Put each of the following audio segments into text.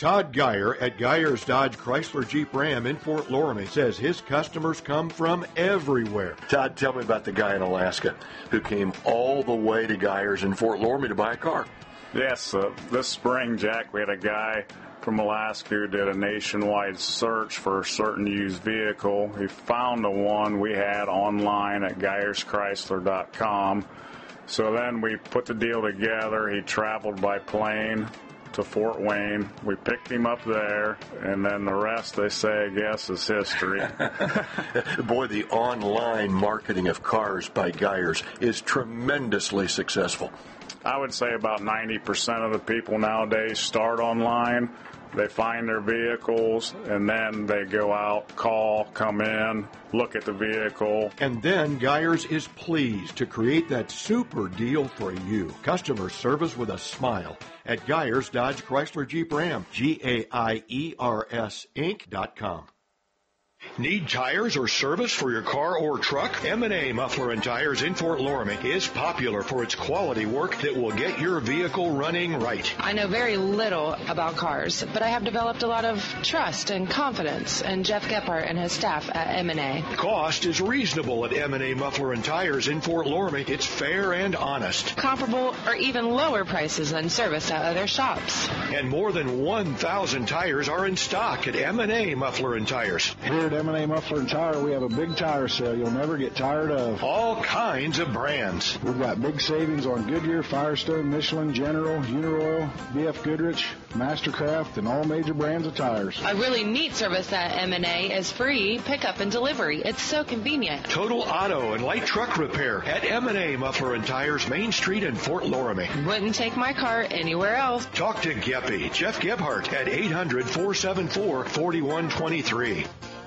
Todd Geyer at Geyer's Dodge Chrysler Jeep Ram in Fort Loramie says his customers come from everywhere. Todd, tell me about the guy in Alaska who came all the way to Geyer's in Fort Loramie to buy a car. Yes, this spring, Jack, we had a guy from Alaska who did a nationwide search for a certain used vehicle. He found the one we had online at GeyersChrysler.com. So then we put the deal together. He traveled by plane to Fort Wayne. We picked him up there, and then the rest, they say, I guess, is history. Boy, the online marketing of cars by Geyers is tremendously successful. I would say about 90% of the people nowadays start online. They find their vehicles, and then they go out, call, come in, look at the vehicle. And then Geyers is pleased to create that super deal for you. Customer service with a smile at Geyers Dodge Chrysler Jeep Ram, GAIERS Inc.com. Need tires or service for your car or truck? M&A Muffler and Tires in Fort Loramie is popular for its quality work that will get your vehicle running right. I know very little about cars, but I have developed a lot of trust and confidence in Jeff Gephardt and his staff at M&A. Cost is reasonable at M&A Muffler and Tires in Fort Loramie. It's fair and honest. Comparable or even lower prices than service at other shops. And more than 1,000 tires are in stock at M&A Muffler and Tires. Here at M&A Muffler and Tire, we have a big tire sale you'll never get tired of. All kinds of brands. We've got big savings on Goodyear, Firestone, Michelin, General, Uniroyal, BF Goodrich, Mastercraft, and all major brands of tires. A really neat service at M&A is free pickup and delivery. It's so convenient. Total auto and light truck repair at M&A Muffler and Tires, Main Street in Fort Loramie. Wouldn't take my car anywhere else. Talk to Geppy, Jeff Gebhardt at 800-474-4123.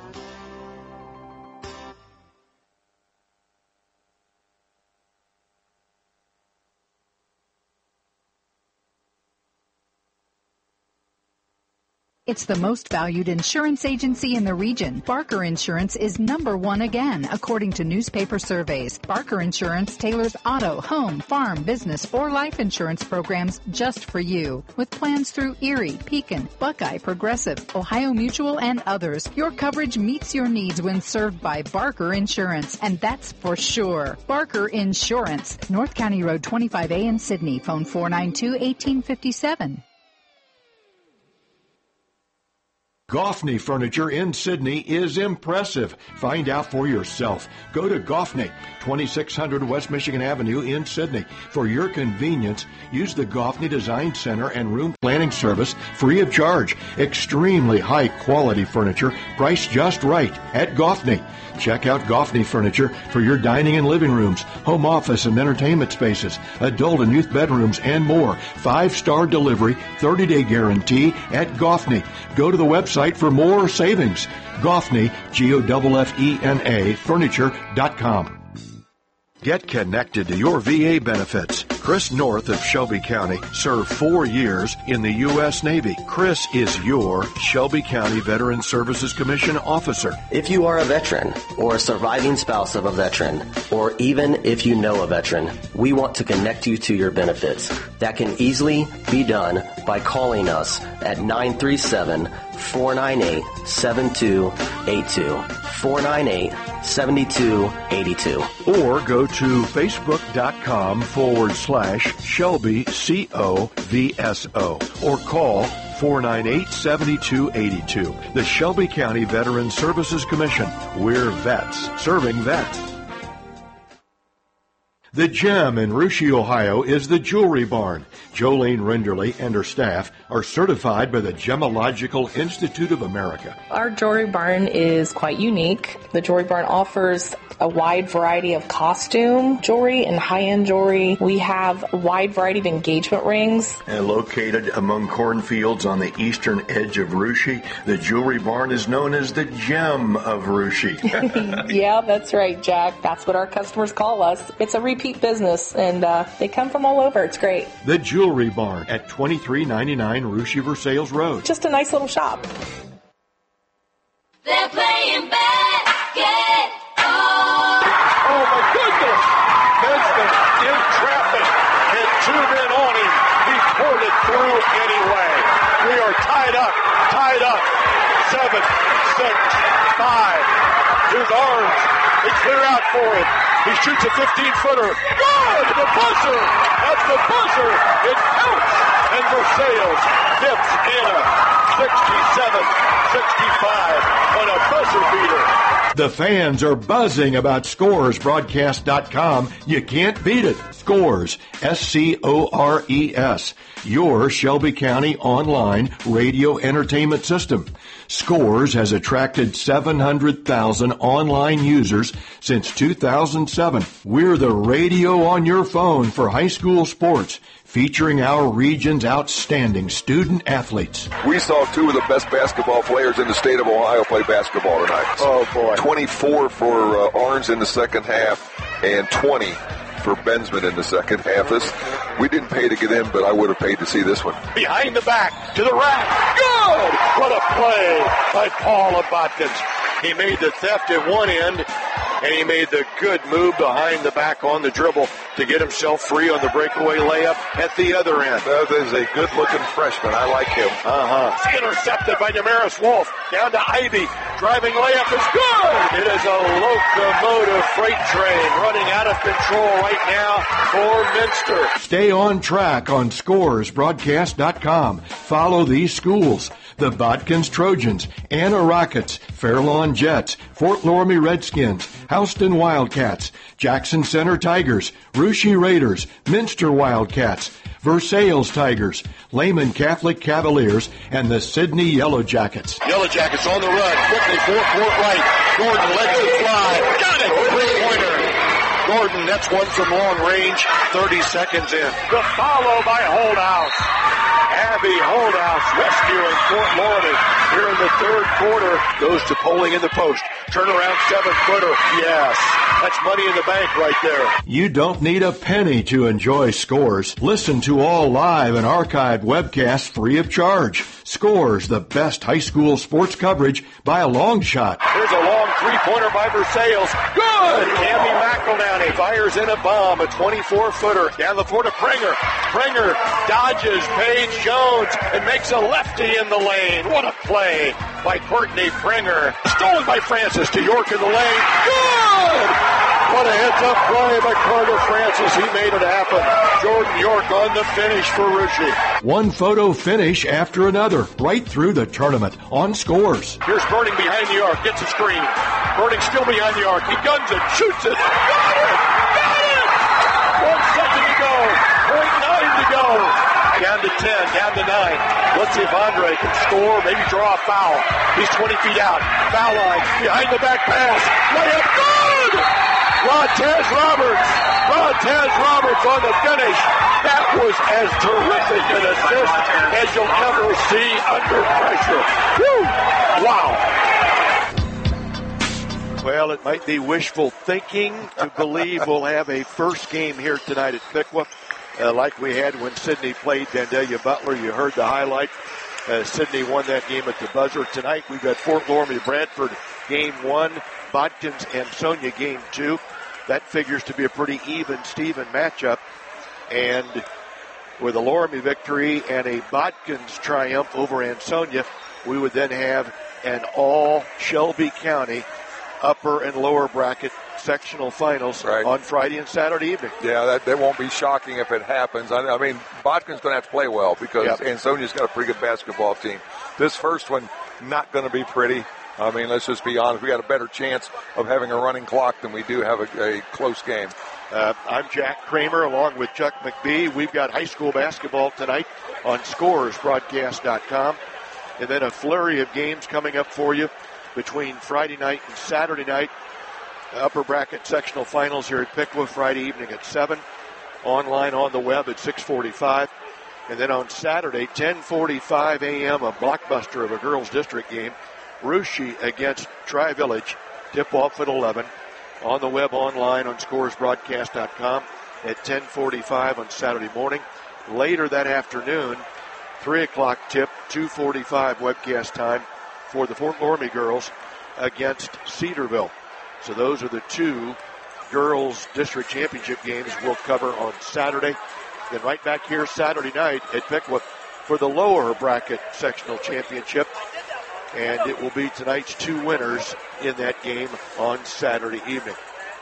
It's the most valued insurance agency in the region. Barker Insurance is #1 again, according to newspaper surveys. Barker Insurance tailors auto, home, farm, business, or life insurance programs just for you. With plans through Erie, Pekin, Buckeye, Progressive, Ohio Mutual, and others, your coverage meets your needs when served by Barker Insurance, and that's for sure. Barker Insurance, North County Road 25A in Sydney. Phone 492-1857. Goffney Furniture in Sydney is impressive. Find out for yourself. Go to Goffney, 2600 West Michigan Avenue in Sydney. For your convenience, use the Goffney Design Center and Room Planning Service free of charge. Extremely high quality furniture, priced just right at Goffney. Check out Goffney Furniture for your dining and living rooms, home office and entertainment spaces, adult and youth bedrooms, and more. 5-star delivery, 30-day guarantee at Goffney. Go to the website for more savings. Goffney, Goffena, furniture.com. Get connected to your VA benefits. Chris North of Shelby County served 4 years in the U.S. Navy. Chris is your Shelby County Veteran Services Commission officer. If you are a veteran or a surviving spouse of a veteran, or even if you know a veteran, we want to connect you to your benefits. That can easily be done by calling us at 937-498-7282. 498-7282. Or go to facebook.com/Shelby COVSO or call 498-7282. The Shelby County Veteran Services Commission. We're vets serving vets. The Gem in Russia, Ohio is the Jewelry Barn. Jolene Renderly and her staff are certified by the Gemological Institute of America. Our Jewelry Barn is quite unique. The Jewelry Barn offers a wide variety of costume jewelry and high-end jewelry. We have a wide variety of engagement rings. And located among cornfields on the eastern edge of Russia, the Jewelry Barn is known as the Gem of Russia. Yeah, that's right, Jack. That's what our customers call us. It's a repeat business, and they come from all over. It's great. The Jewelry Barn at 2399 Russia Versailles Road. Just a nice little shop. They're playing basketball. Oh, my goodness! Benson in traffic had tuned in on him. He pulled it through anyway. We are tied up. 7, 6, 5. Here's Arms. They clear out for him. He shoots a 15-footer. Good! The buzzer! At the buzzer, it counts. And Versailles dips in a 67-65 on a buzzer beater. The fans are buzzing about ScoresBroadcast.com. You can't beat it. Scores, SCORES, your Shelby County online radio entertainment system. Scores has attracted 700,000 online users since 2007. We're the radio on your phone for high school sports, featuring our region's outstanding student athletes. We saw two of the best basketball players in the state of Ohio play basketball tonight. Oh, boy. 24 for Arns in the second half and 20 for Bensman in the second half. We didn't pay to get in, but I would have paid to see this one. Behind the back, to the rack. Good! What a play by Paul Botkins. He made the theft at one end, and he made the good move behind the back on the dribble to get himself free on the breakaway layup at the other end. That is a good-looking freshman. I like him. Intercepted by Damaris Wolf. Down to Ivy. Driving layup is good. It is a locomotive freight train running out of control right now for Minster. Stay on track on ScoresBroadcast.com. Follow these schools: the Botkins Trojans, Anna Rockets, Fairlawn Jets, Fort Loramie Redskins, Houston Wildcats, Jackson Center Tigers, Russia Raiders, Minster Wildcats, Versailles Tigers, Lehman Catholic Cavaliers, and the Sydney Yellow Jackets. Yellow Jackets on the run. Quickly, forecourt right. Gordon lets it fly. Got it! Three-pointer. Gordon, that's one from long range. 30 seconds in. The follow by Holdhouse. Abby Holdhouse rescuing Fort Loramie here in the third quarter. Goes to Poling in the post. Turnaround 7-footer. Yes. That's money in the bank right there. You don't need a penny to enjoy Scores. Listen to all live and archived webcasts free of charge. Scores, the best high school sports coverage by a long shot. Here's a long three-pointer by Versailles. Good! Cammy McEldowney fires in a bomb, a 24-footer. Down the floor to Prenger. Prenger dodges Paige Jones and makes a lefty in the lane. What a play by Courtney Prenger. Stolen by Francis to York in the lane. Good! What a heads-up play by Carter Francis. He made it happen. Jordan York on the finish for Russia. One photo finish after another, right through the tournament on Scores. Here's Burning behind the arc. Gets a screen. Burning still behind the arc. He guns it. Shoots it. Got it! Got it! 1 second to go. 0.9 to go. Down to 10. Down to 9. Let's see if Andre can score. Maybe draw a foul. He's 20 feet out. Foul line. Behind the back pass. Layup. Good! Rontez Roberts on the finish. That was as terrific an assist as you'll ever see under pressure. Woo! Wow. Well, it might be wishful thinking to believe we'll have a first game here tonight at Piqua, like we had when Sydney played Vandalia Butler. You heard the highlight. Sydney won that game at the buzzer. Tonight we've got Fort Loramie Bradford game 1, Botkins and Sonia game 2. That figures to be a pretty even-Steven matchup. And with a Loramie victory and a Botkins triumph over Ansonia, we would then have an all Shelby County upper and lower bracket sectional finals on Friday and Saturday evening. Yeah, that won't be shocking if it happens. I mean, Botkins going to have to play well because Ansonia's got a pretty good basketball team. This first one, not going to be pretty. I mean, let's just be honest. We got a better chance of having a running clock than we do have a close game. I'm Jack Kramer along with Chuck McBee. We've got high school basketball tonight on ScoresBroadcast.com. And then a flurry of games coming up for you between Friday night and Saturday night. Upper bracket sectional finals here at Piqua Friday evening at 7. Online on the web at 6:45. And then on Saturday, 10:45 a.m., a blockbuster of a girls' district game. Russia against Tri-Village. Tip-off at 11. On the web, online on ScoresBroadcast.com at 10:45 on Saturday morning. Later that afternoon, 3 o'clock tip, 2:45 webcast time for the Fort Loramie girls against Cedarville. So those are the two girls' district championship games we'll cover on Saturday. Then right back here Saturday night at Piqua, for the lower bracket sectional championship. And it will be tonight's 2 winners in that game on Saturday evening.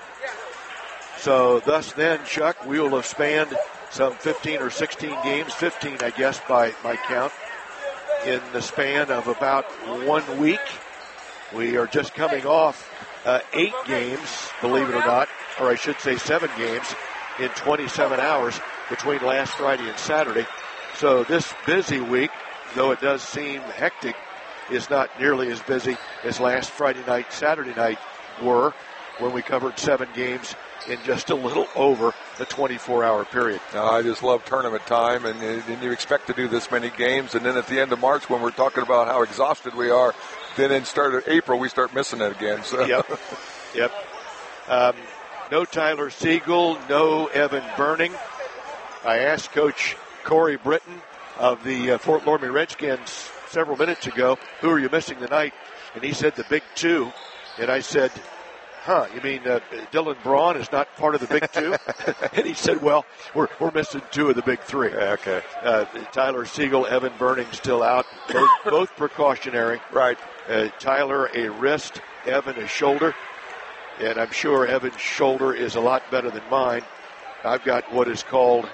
So thus then, Chuck, we will have spanned some 15 or 16 games, 15, I guess, by my count, in the span of about 1 week. We are just coming off 8 games, believe it or not, or I should say 7 games in 27 hours between last Friday and Saturday. So this busy week, though it does seem hectic, is not nearly as busy as last Friday night, Saturday night were, when we covered 7 games in just a little over the 24-hour period. I just love tournament time, and you expect to do this many games, and then at the end of March, when we're talking about how exhausted we are, then in start of April, we start missing it again. So. Yep. No Tyler Siegel, no Evan Burning. I asked Coach Corey Britton of the Fort Loramie Redskins several minutes ago, who are you missing tonight? And he said the big 2. And I said, you mean Dylan Braun is not part of the big 2? And he said, well, we're missing 2 of the big 3. Okay. Tyler Siegel, Evan Burning still out, both precautionary. Right. Tyler a wrist, Evan a shoulder. And I'm sure Evan's shoulder is a lot better than mine. I've got what is called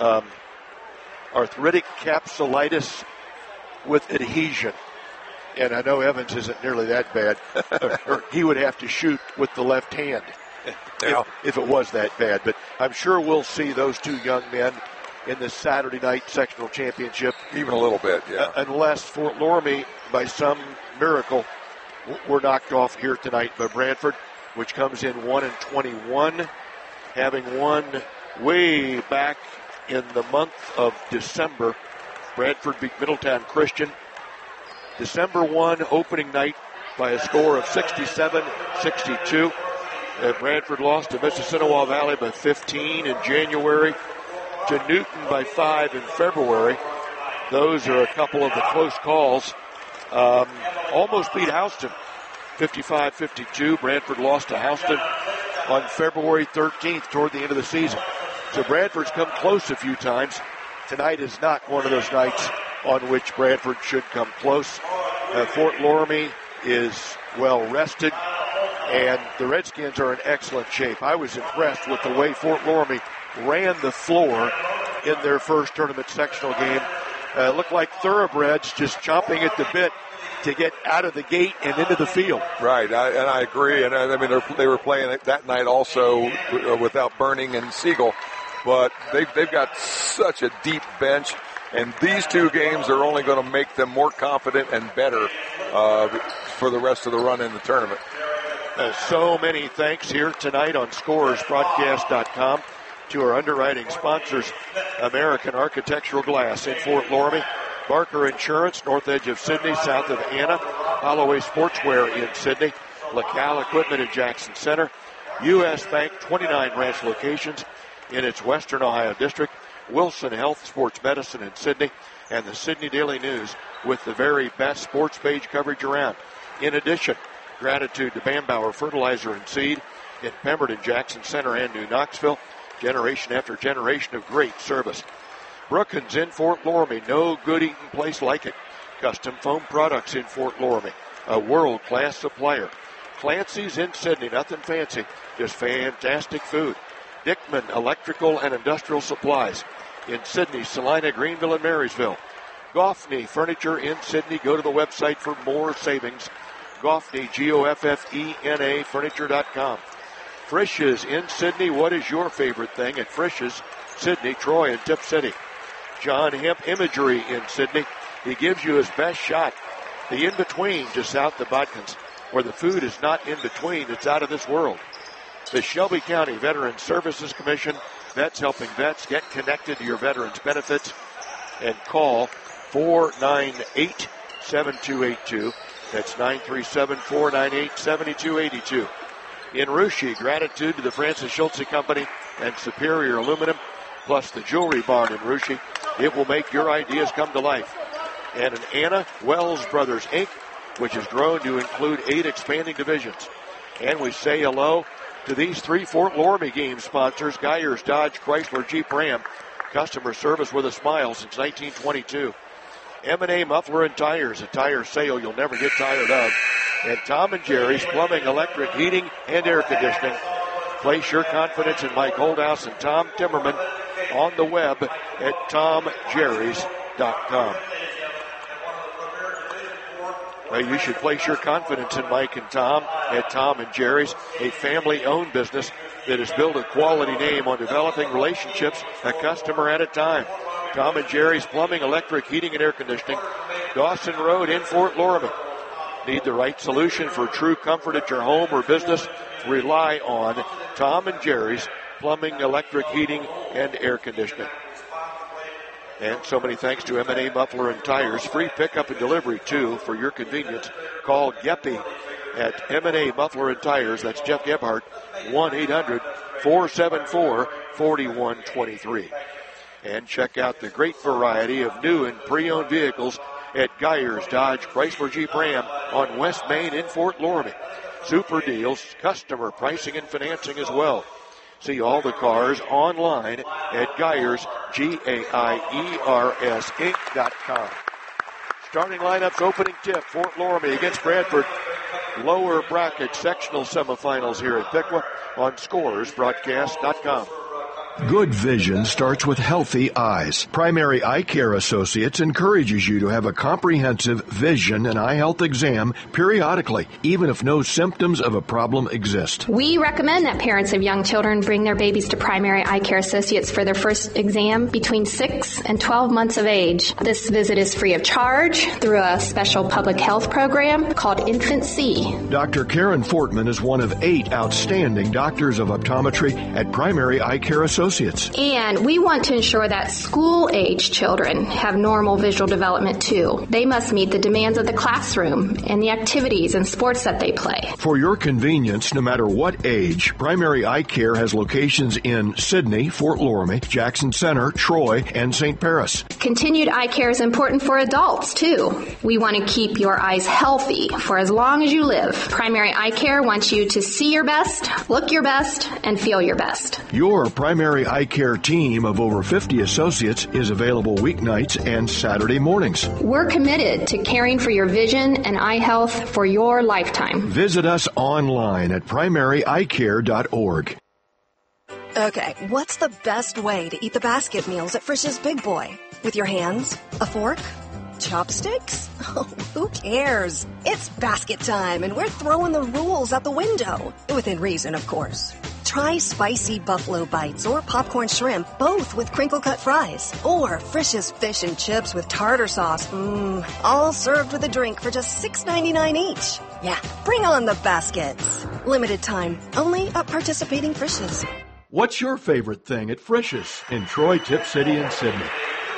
arthritic capsulitis with adhesion. And I know Evans isn't nearly that bad. Or he would have to shoot with the left hand if it was that bad. But I'm sure we'll see those 2 young men in the Saturday night sectional championship. Even a little bit, yeah. Unless Fort Loramie, by some miracle, were knocked off here tonight by Bradford, which comes in 1-21, having won way back in the month of December. Bradford beat Middletown Christian December 1 opening night by a score of 67-62. Bradford lost to Mississinewa Valley by 15 in January, to Newton by 5 in February. Those are a couple of the close calls. Almost beat Houston 55-52. Bradford lost to Houston on February 13th toward the end of the season. So Bradford's come close a few times. Tonight is not one of those nights on which Bradford should come close. Fort Loramie is well rested, and the Redskins are in excellent shape. I was impressed with the way Fort Loramie ran the floor in their first tournament sectional game. Looked like thoroughbreds just chomping at the bit to get out of the gate and into the field. Right, and I agree. And I mean, they were playing that night also without Burning and Siegel, but they've got such a deep bench. And these 2 games are only going to make them more confident and better for the rest of the run in the tournament. So many thanks here tonight on ScorersBroadcast.com to our underwriting sponsors, American Architectural Glass in Fort Loramie, Barker Insurance, north edge of Sydney, south of Anna, Holloway Sportswear in Sydney, LaCal Equipment in Jackson Center, U.S. Bank, 29 branch locations in its Western Ohio district, Wilson Health Sports Medicine in Sydney, and the Sydney Daily News with the very best sports page coverage around. In addition, gratitude to Bambauer Fertilizer and Seed in Pemberton, Jackson Center, and New Knoxville. Generation after generation of great service. Brookins in Fort Loramie, no good eating place like it. Custom foam products in Fort Loramie, a world-class supplier. Clancy's in Sydney, nothing fancy, just fantastic food. Dickman Electrical and Industrial Supplies in Sydney, Salina, Greenville, and Marysville. Goffney Furniture in Sydney. Go to the website for more savings. Goffney, Goffena, Furniture.com. Frisch's in Sydney. What is your favorite thing at Frisch's? Sydney, Troy, and Tip City. John Hemp Imagery in Sydney. He gives you his best shot. The in-between just south of Botkins, where the food is not in between. It's out of this world. The Shelby County Veterans Services Commission. Vets helping vets. Get connected to your veterans benefits and call 498-7282. That's 937-498-7282. In Russia, gratitude to the Francis Schultze Company and Superior Aluminum, plus the Jewelry Barn in Russia. It will make your ideas come to life. And in Anna, Wells Brothers, Inc., which has grown to include 8 expanding divisions. And we say hello to these 3 Fort Loramie game sponsors, Geyers, Dodge, Chrysler, Jeep, Ram. Customer service with a smile since 1922. M&A Muffler and Tires, a tire sale you'll never get tired of. And Tom and Jerry's Plumbing, Electric, Heating, and Air Conditioning. Place your confidence in Mike Holdhouse and Tom Timmerman on the web at tomjerrys.com. Well, you should place your confidence in Mike and Tom at Tom and Jerry's, a family-owned business that has built a quality name on developing relationships a customer at a time. Tom and Jerry's Plumbing, Electric, Heating, and Air Conditioning, Dawson Road in Fort Loramie. Need the right solution for true comfort at your home or business? Rely on Tom and Jerry's Plumbing, Electric, Heating, and Air Conditioning. And so many thanks to M&A Muffler and Tires. Free pickup and delivery, too, for your convenience. Call Geppy at M&A Muffler and Tires. That's Jeff Gebhardt, 1-800-474-4123. And check out the great variety of new and pre-owned vehicles at Geyers Dodge Chrysler Jeep Ram on West Main in Fort Loramie. Super deals, customer pricing and financing as well. See all the cars online at Geyers, G-A-I-E-R-S, Inc.com. Starting lineups, opening tip, Fort Loramie against Bradford. Lower bracket sectional semifinals here at Piqua on ScoresBroadcast.com. Good vision starts with healthy eyes. Primary Eye Care Associates encourages you to have a comprehensive vision and eye health exam periodically, even if no symptoms of a problem exist. We recommend that parents of young children bring their babies to Primary Eye Care Associates for their first exam between 6 and 12 months of age. This visit is free of charge through a special public health program called Infant C. Dr. Karen Fortman is one of 8 outstanding doctors of optometry at Primary Eye Care Associates. And we want to ensure that school-age children have normal visual development, too. They must meet the demands of the classroom and the activities and sports that they play. For your convenience, no matter what age, Primary Eye Care has locations in Sydney, Fort Loramie, Jackson Center, Troy, and St. Paris. Continued eye care is important for adults, too. We want to keep your eyes healthy for as long as you live. Primary Eye Care wants you to see your best, look your best, and feel your best. Your Primary Eye Care team of over 50 associates is available weeknights and Saturday mornings. We're committed to caring for your vision and eye health for your lifetime. Visit us online at primaryeyecare.org. Okay, what's the best way to eat the basket meals at Frisch's Big Boy? With your hands? A fork? Chopsticks? Oh, who cares? It's basket time, and we're throwing the rules out the window. Within reason, of course. Try spicy buffalo bites or popcorn shrimp, both with crinkle-cut fries. Or Frisch's fish and chips with tartar sauce. All served with a drink for just $6.99 each. Yeah, bring on the baskets. Limited time, only at participating Frisch's. What's your favorite thing at Frisch's in Troy, Tip City, and Sydney?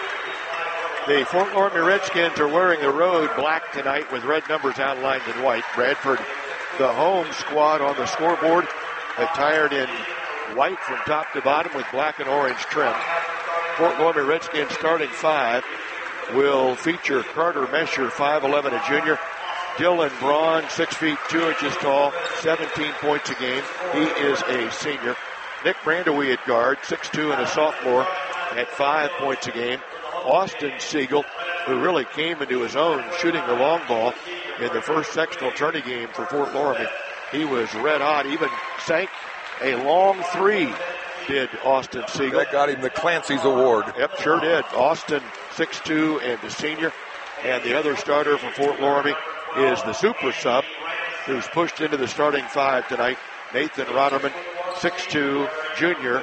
The Fort Loramie Redskins are wearing the road black tonight with red numbers outlined in white. Bradford, the home squad on the scoreboard, attired in white from top to bottom with black and orange trim. Fort Loramie Redskins starting 5 will feature Carter Mesher, 5'11", a junior. Dylan Braun, 6 feet 2 inches tall, 17 points a game. He is a senior. Nick Brandewie at guard, 6'2", and a sophomore at 5 points a game. Austin Siegel, who really came into his own shooting the long ball in the first sectional tourney game for Fort Loramie. He was red hot, even sank a long 3, did Austin Siegel. That got him the Clancy's Award. Yep, sure did. Austin, 6'2", and a senior. And the other starter for Fort Loramie is the super sub, who's pushed into the starting 5 tonight, Nathan Rotterman, 6'2", junior,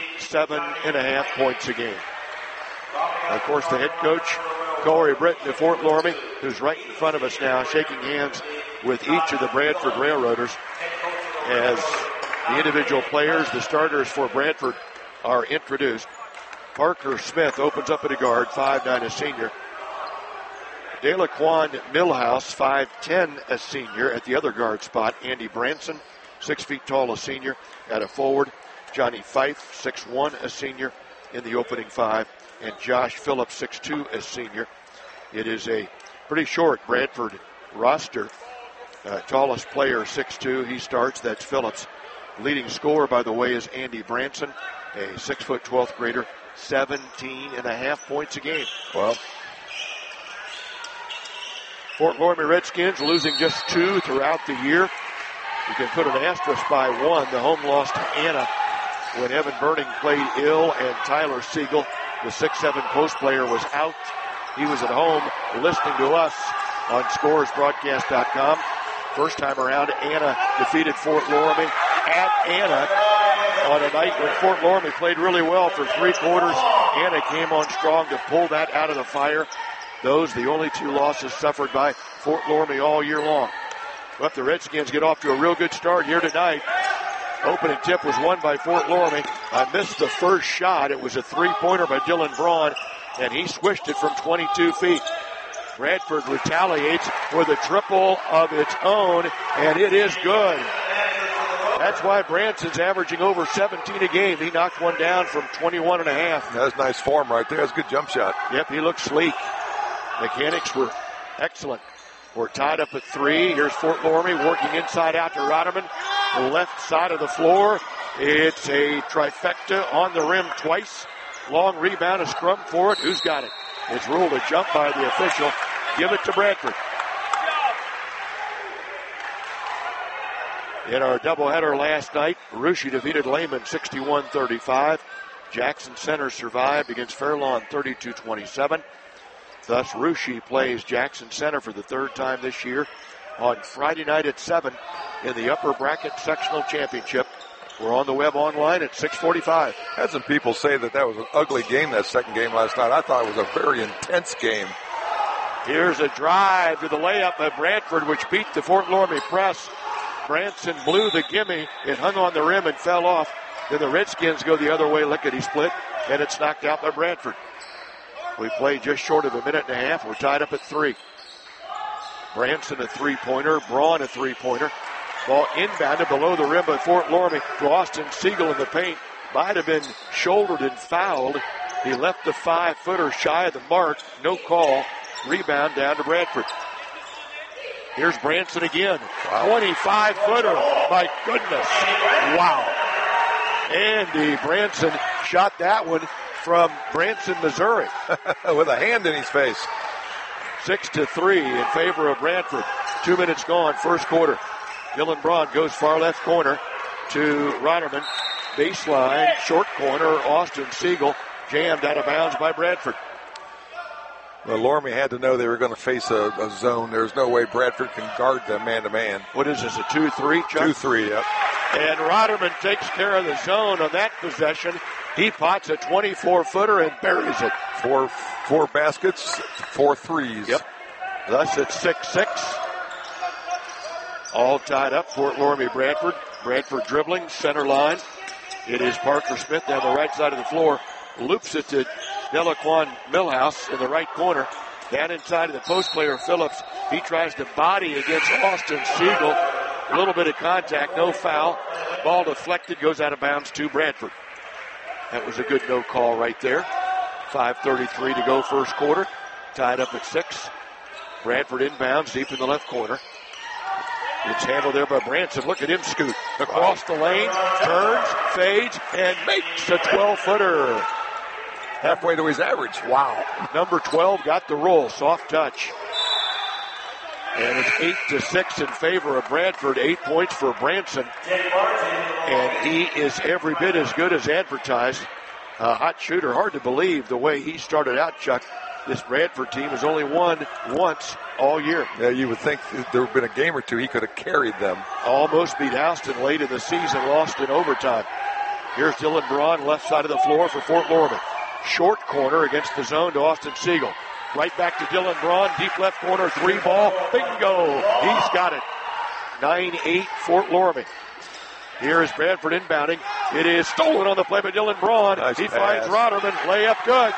7.5 points a game. Of course, the head coach, Corey Britton of Fort Loramie, who's right in front of us now, shaking hands with each of the Bradford Railroaders as the individual players, the starters for Bradford, are introduced. Parker Smith opens up at a guard, 5'9", a senior. DeLaquan Millhouse, 5'10", a senior. At the other guard spot, Andy Branson, 6 feet tall, a senior. At a forward, Johnny Fife, 6'1", a senior in the opening 5. And Josh Phillips, 6'2", a senior. It is a pretty short Bradford roster. Tallest player, 6'2", he starts. That's Phillips. Leading scorer, by the way, is Andy Branson, a 6', 12th grader, 17.5 points a game. Well, Fort Loramie Redskins losing just 2 throughout the year. You can put an asterisk by 1. The home loss to Anna when Evan Burning played ill and Tyler Siegel, the 6'7" post player, was out. He was at home listening to us on ScoresBroadcast.com. First time around, Anna defeated Fort Loramie at Anna on a night when Fort Loramie played really well for 3 quarters. Anna came on strong to pull that out of the fire. Those the only 2 losses suffered by Fort Loramie all year long. But the Redskins get off to a real good start here tonight. Opening tip was won by Fort Loramie. I missed the first shot. It was a 3-pointer by Dylan Braun, and he swished it from 22 feet. Bradford retaliates with a triple of its own, and it is good. That's why Branson's averaging over 17 a game. He knocked one down from 21.5. That's nice form right there. That's a good jump shot. Yep, he looked sleek. Mechanics were excellent. We're tied up at 3. Here's Fort Loramie working inside out to Rotterman. The left side of the floor. It's a trifecta on the rim twice. Long rebound, a scrum for it. Who's got it? It's ruled a jump by the official. Give it to Bradford. In our doubleheader last night, Russia defeated Lehman 61-35. Jackson Center survived against Fairlawn 32-27. Thus, Russia plays Jackson Center for the 3rd time this year on Friday night at 7 in the upper bracket sectional championship. We're on the web online at 6:45. Had some people say that was an ugly game, that second game last night. I thought it was a very intense game. Here's a drive to the layup by Bradford, which beat the Fort Loramie press. Branson blew the gimme. It hung on the rim and fell off. Then the Redskins go the other way, lickety-split, and it's knocked out by Bradford. We played just short of a minute and a half. We're tied up at 3. Branson a 3-pointer. Braun a 3-pointer. Ball inbounded below the rim by Fort Loramie to Austin Siegel in the paint. Might have been shouldered and fouled. He left the 5-footer shy of the mark. No call. Rebound down to Bradford. Here's Branson again. Wow. 25-footer. My goodness. Wow. Andy Branson shot that one from Branson, Missouri. With a hand in his face. 6-3 in favor of Bradford. 2 minutes gone, first quarter. Dylan Braun goes far left corner to Rotterman. Baseline, short corner, Austin Siegel jammed out of bounds by Bradford. Well, Loramie had to know they were going to face a zone. There's no way Bradford can guard them man-to-man. What is this, a 2-3, Chuck? 2-3, yep. And Rotterman takes care of the zone on that possession. He pots a 24-footer and buries it. Four baskets, 4 threes. Yep. Thus it's 6-6. All tied up, Fort Loramie Bradford. Bradford dribbling, center line. It is Parker Smith down the right side of the floor. Loops it to Delaquan Millhouse in the right corner. Down inside of the post player, Phillips. He tries to body against Austin Siegel. A little bit of contact, no foul. Ball deflected, goes out of bounds to Bradford. That was a good no call right there. 5:33 to go first quarter. Tied up at 6. Bradford inbounds deep in the left corner. It's handled there by Branson. Look at him scoot across the lane, turns, fades, and makes a 12-footer. Halfway to his average. Wow. Number 12 got the roll. Soft touch. And it's 8-6 in favor of Bradford. 8 points for Branson. And he is every bit as good as advertised. A hot shooter. Hard to believe the way he started out, Chuck. This Bradford team has only won once all year. Yeah, you would think if there would have been a game or two, he could have carried them. Almost beat Houston late in the season, lost in overtime. Here's Dylan Braun, left side of the floor for Fort Loramie. Short corner against the zone to Austin Siegel. Right back to Dylan Braun, deep left corner, 3-ball, bingo! He's got it. 9-8 Fort Loramie. Here is Bradford inbounding. It is stolen on the play by Dylan Braun. Nice he pass. finds Rotterman, layup good.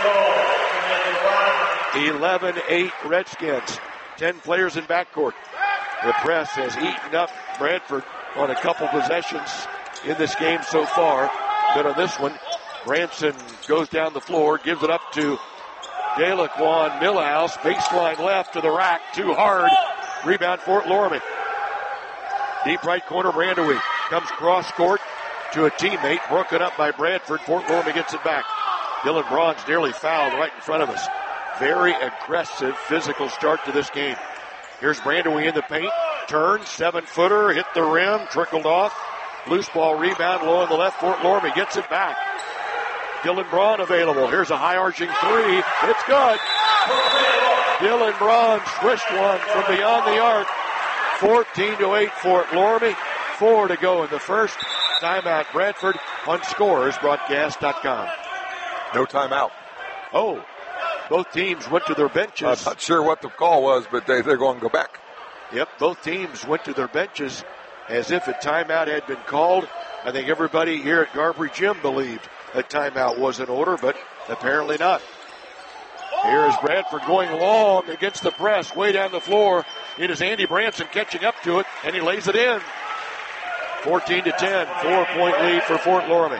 11-8 Redskins. 10 players in backcourt. The press has eaten up Bradford on a couple possessions in this game so far. But on this one, Branson goes down the floor, gives it up to Delaquan Millhouse. Baseline left to the rack. Too hard. Rebound Fort Loramie. Deep right corner, Brandewie comes cross court to a teammate. Broken up by Bradford. Fort Loramie gets it back. Dylan Braun's nearly fouled right in front of us. Very aggressive, physical start to this game. Here's Brandewee in the paint. Turn, 7-footer, hit the rim, trickled off. Loose ball rebound, low on the left. Fort Loramie gets it back. Dylan Braun available. Here's a high arching three. It's good. Dylan Braun swished one from beyond the arc. 14-8 Fort Loramie. 4 to go in the first. Timeout Bradford on scoresbroadcast.com. No timeout. Oh, both teams went to their benches. I'm not sure what the call was, but they're going to go back. Yep, both teams went to their benches as if a timeout had been called. I think everybody here at Garbary Gym believed a timeout was in order, but apparently not. Here is Bradford going long against the press, way down the floor. It is Andy Branson catching up to it, and he lays it in. 14-10, 4-point lead for Fort Loramie.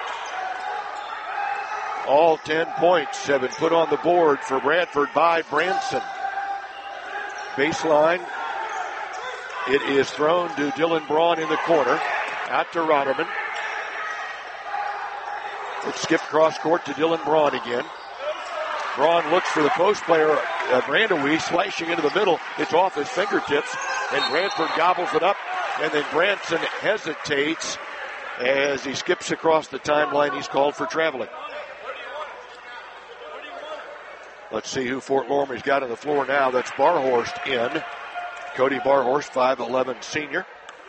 All 10 points have been put on the board for Bradford by Branson. Baseline. It is thrown to Dylan Braun in the corner. Out to Rotterman. It skipped cross court to Dylan Braun again. Braun looks for the post player, Brandewee, slashing into the middle. It's off his fingertips, and Bradford gobbles it up. And then Branson hesitates as he skips across the timeline. He's called for traveling. Let's see who Fort Loramie's got on the floor now. That's Barhorst in. Cody Barhorst, 5'11 senior.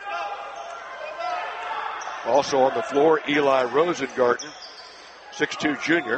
Also on the floor, Eli Rosengarten, 6'2 junior.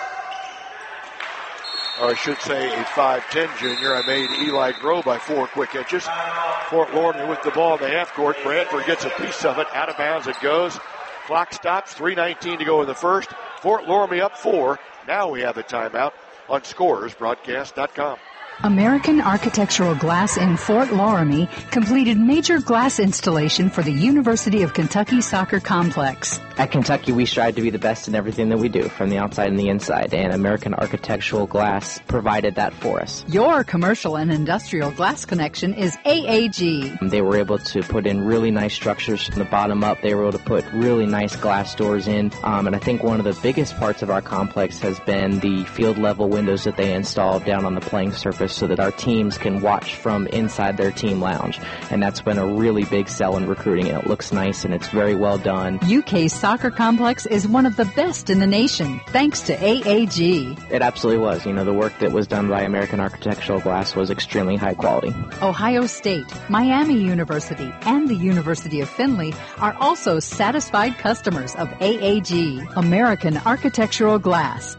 Or I should say a 5'10 junior. I made Eli grow by 4 quick inches. Fort Loramie with the ball in the half court. Bradford gets a piece of it. Out of bounds it goes. Clock stops. 3:19 to go in the first. Fort Loramie up 4. Now we have a timeout on scoresbroadcast.com. American Architectural Glass in Fort Loramie completed major glass installation for the University of Kentucky Soccer Complex. At Kentucky, we strive to be the best in everything that we do, from the outside and the inside, and American Architectural Glass provided that for us. Your commercial and industrial glass connection is AAG. They were able to put in really nice structures from the bottom up. They were able to put really nice glass doors in, and I think one of the biggest parts of our complex has been the field-level windows that they installed down on the playing surface so that our teams can watch from inside their team lounge, and that's been a really big sell in recruiting, and it looks nice and it's very well done. UK's soccer complex is one of the best in the nation, thanks to AAG. It absolutely was. The work that was done by American Architectural Glass was extremely high quality. Ohio State, Miami University, and the University of Findlay are also satisfied customers of AAG, American Architectural Glass.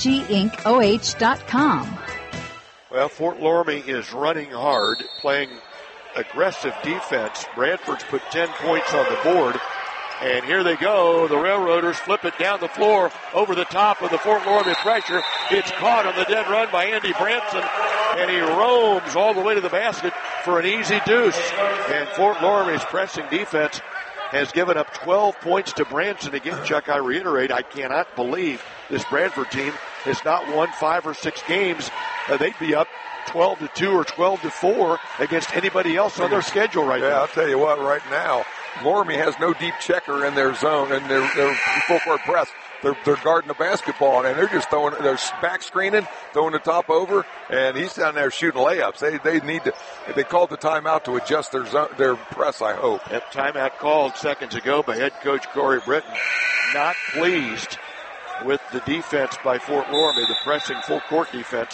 AAGIncOH.com. Well, Fort Loramie is running hard, playing aggressive defense. Bradford's put 10 points on the board. And here they go. The Railroaders flip it down the floor over the top of the Fort Loramie pressure. It's caught on the dead run by Andy Branson, and he roams all the way to the basket for an easy deuce. And Fort Loramie's pressing defense has given up 12 points to Branson. Again, Chuck, I reiterate, I cannot believe this Bradford team has not won 5 or 6 games. They'd be up 12-2 or 12-4 against anybody else on their schedule right now. Yeah, I'll tell you what, right now, Loramie has no deep checker in their zone, and they're full court press. They're guarding the basketball, and they're just they're back screening, throwing the top over, and he's down there shooting layups. They called the timeout to adjust their press, I hope. Yep, timeout called seconds ago by head coach Corey Britton. Not pleased with the defense by Fort Loramie, the pressing full court defense.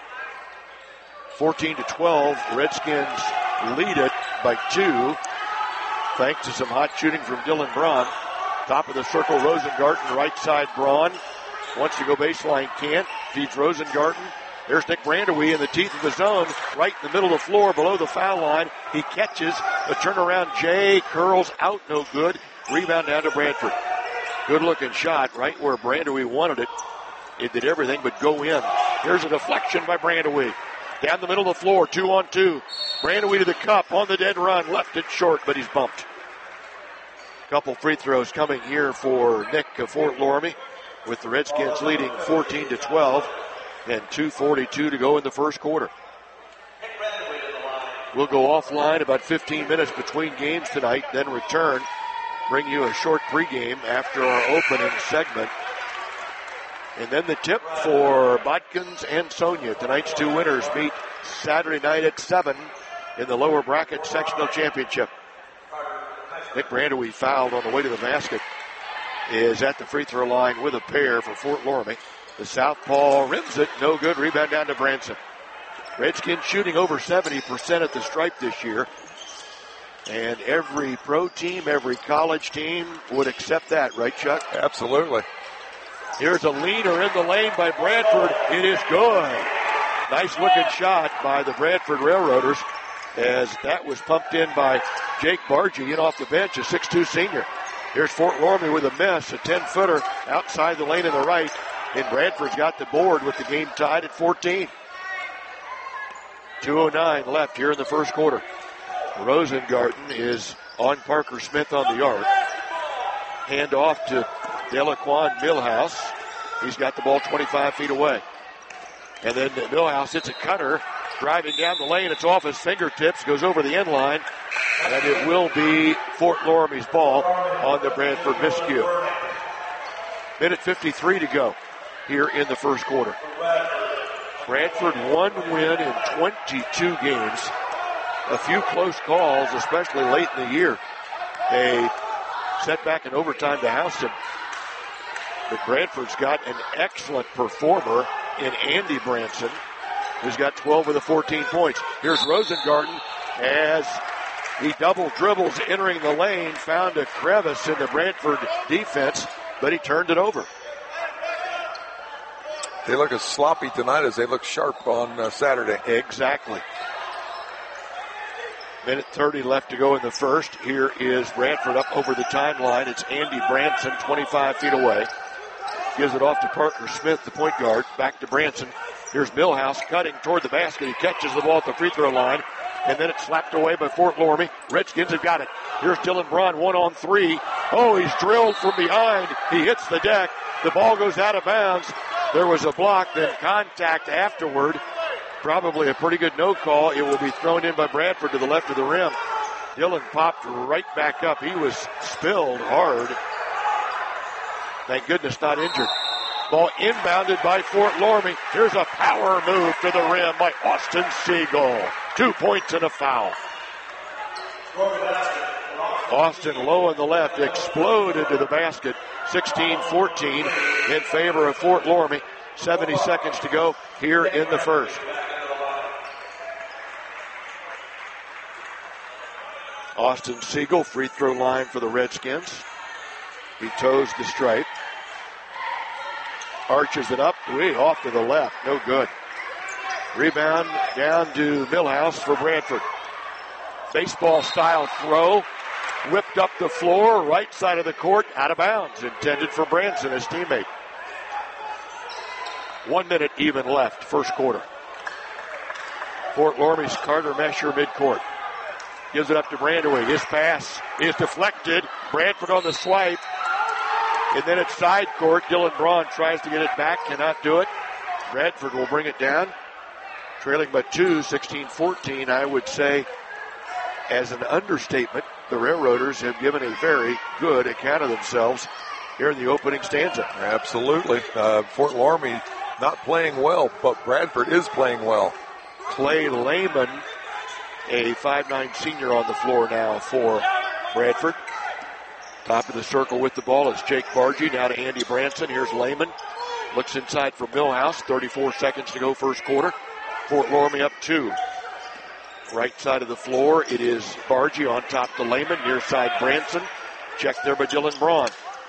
14-12, the Redskins lead it by 2. Thanks to some hot shooting from Dylan Braun. Top of the circle, Rosengarten, right side Braun. Wants to go baseline, can't. Feeds Rosengarten. There's Nick Brandewee in the teeth of the zone, right in the middle of the floor, below the foul line. He catches a turnaround. Jay curls out, no good. Rebound down to Bradford. Good looking shot, right where Brandewee wanted it. It did everything but go in. Here's a deflection by Brandewee. Down the middle of the floor, 2-on-2. Brandewee to the cup on the dead run. Left it short, but he's bumped. Couple free throws coming here for Nick of Fort Loramie, with the Redskins leading 14-12 and 2:42 to go in the first quarter. We'll go offline about 15 minutes between games tonight, then return, bring you a short pregame after our opening segment. And then the tip for Botkins and Sonia. Tonight's 2 winners meet Saturday night at 7 in the lower bracket sectional championship. Nick Brandewee fouled on the way to the basket. Is at the free throw line with a pair for Fort Loramie. The southpaw rims it. No good. Rebound down to Branson. Redskins shooting over 70% at the stripe this year. And every pro team, every college team would accept that, right, Chuck? Absolutely. Here's a leaner in the lane by Bradford. It is good. Nice looking shot by the Bradford Railroaders, as that was pumped in by Jake Bargy in off the bench, a 6'2 senior. Here's Fort Loramie with a miss, a 10-footer outside the lane in the right. And Bradford's got the board with the game tied at 14. 2:09 left here in the first quarter. Rosengarten is on Parker Smith on the arc. Hand off to Delaquan Millhouse. He's got the ball 25 feet away. And then Millhouse hits a cutter, driving down the lane. It's off his fingertips, goes over the end line, and it will be Fort Loramie's ball on the Bradford miscue. Minute 53 to go here in the first quarter. Bradford one win in 22 games. A few close calls, especially late in the year. A setback in overtime to Houston. But Bradford's got an excellent performer in Andy Branson, who's got 12 of the 14 points. Here's Rosengarten as he double dribbles entering the lane, found a crevice in the Bradford defense, but he turned it over. They look as sloppy tonight as they look sharp on Saturday. Exactly. Minute 30 left to go in the first. Here is Bradford up over the timeline. It's Andy Branson, 25 feet away. Gives it off to Parker Smith, the point guard. Back to Branson. Here's Millhouse cutting toward the basket. He catches the ball at the free throw line. And then it's slapped away by Fort Loramie. Redskins have got it. Here's Dylan Braun, 1-on-3. Oh, he's drilled from behind. He hits the deck. The ball goes out of bounds. There was a block, then contact afterward. Probably a pretty good no call. It will be thrown in by Bradford to the left of the rim. Dylan popped right back up. He was spilled hard. Thank goodness not injured. Ball inbounded by Fort Loramie. Here's a power move to the rim by Austin Siegel. 2 points and a foul. Austin low on the left exploded to the basket. 16-14 in favor of Fort Loramie. 70 seconds to go here in the first. Austin Siegel, free throw line for the Redskins. He toes the stripe. Arches it up, way off to the left. No good. Rebound down to Millhouse for Bradford. Baseball style throw. Whipped up the floor, right side of the court, out of bounds. Intended for Branson, his teammate. 1 minute even left, first quarter. Fort Loramie's Carter Mesher midcourt. Gives it up to Brandewee. His pass is deflected. Bradford on the swipe. And then it's side court. Dylan Braun tries to get it back. Cannot do it. Bradford will bring it down. Trailing by 2, 16-14. I would say, as an understatement, the Railroaders have given a very good account of themselves here in the opening stanza. Absolutely. Fort Loramie not playing well, but Bradford is playing well. Clay Lehman, a 5'9 senior on the floor now for Bradford. Top of the circle with the ball is Jake Bargy. Now to Andy Branson. Here's Lehman. Looks inside for Millhouse. 34 seconds to go first quarter. Fort Loramie up 2. Right side of the floor, it is Bargy on top to Lehman. Near side Branson. Checked there by Dylan Braun.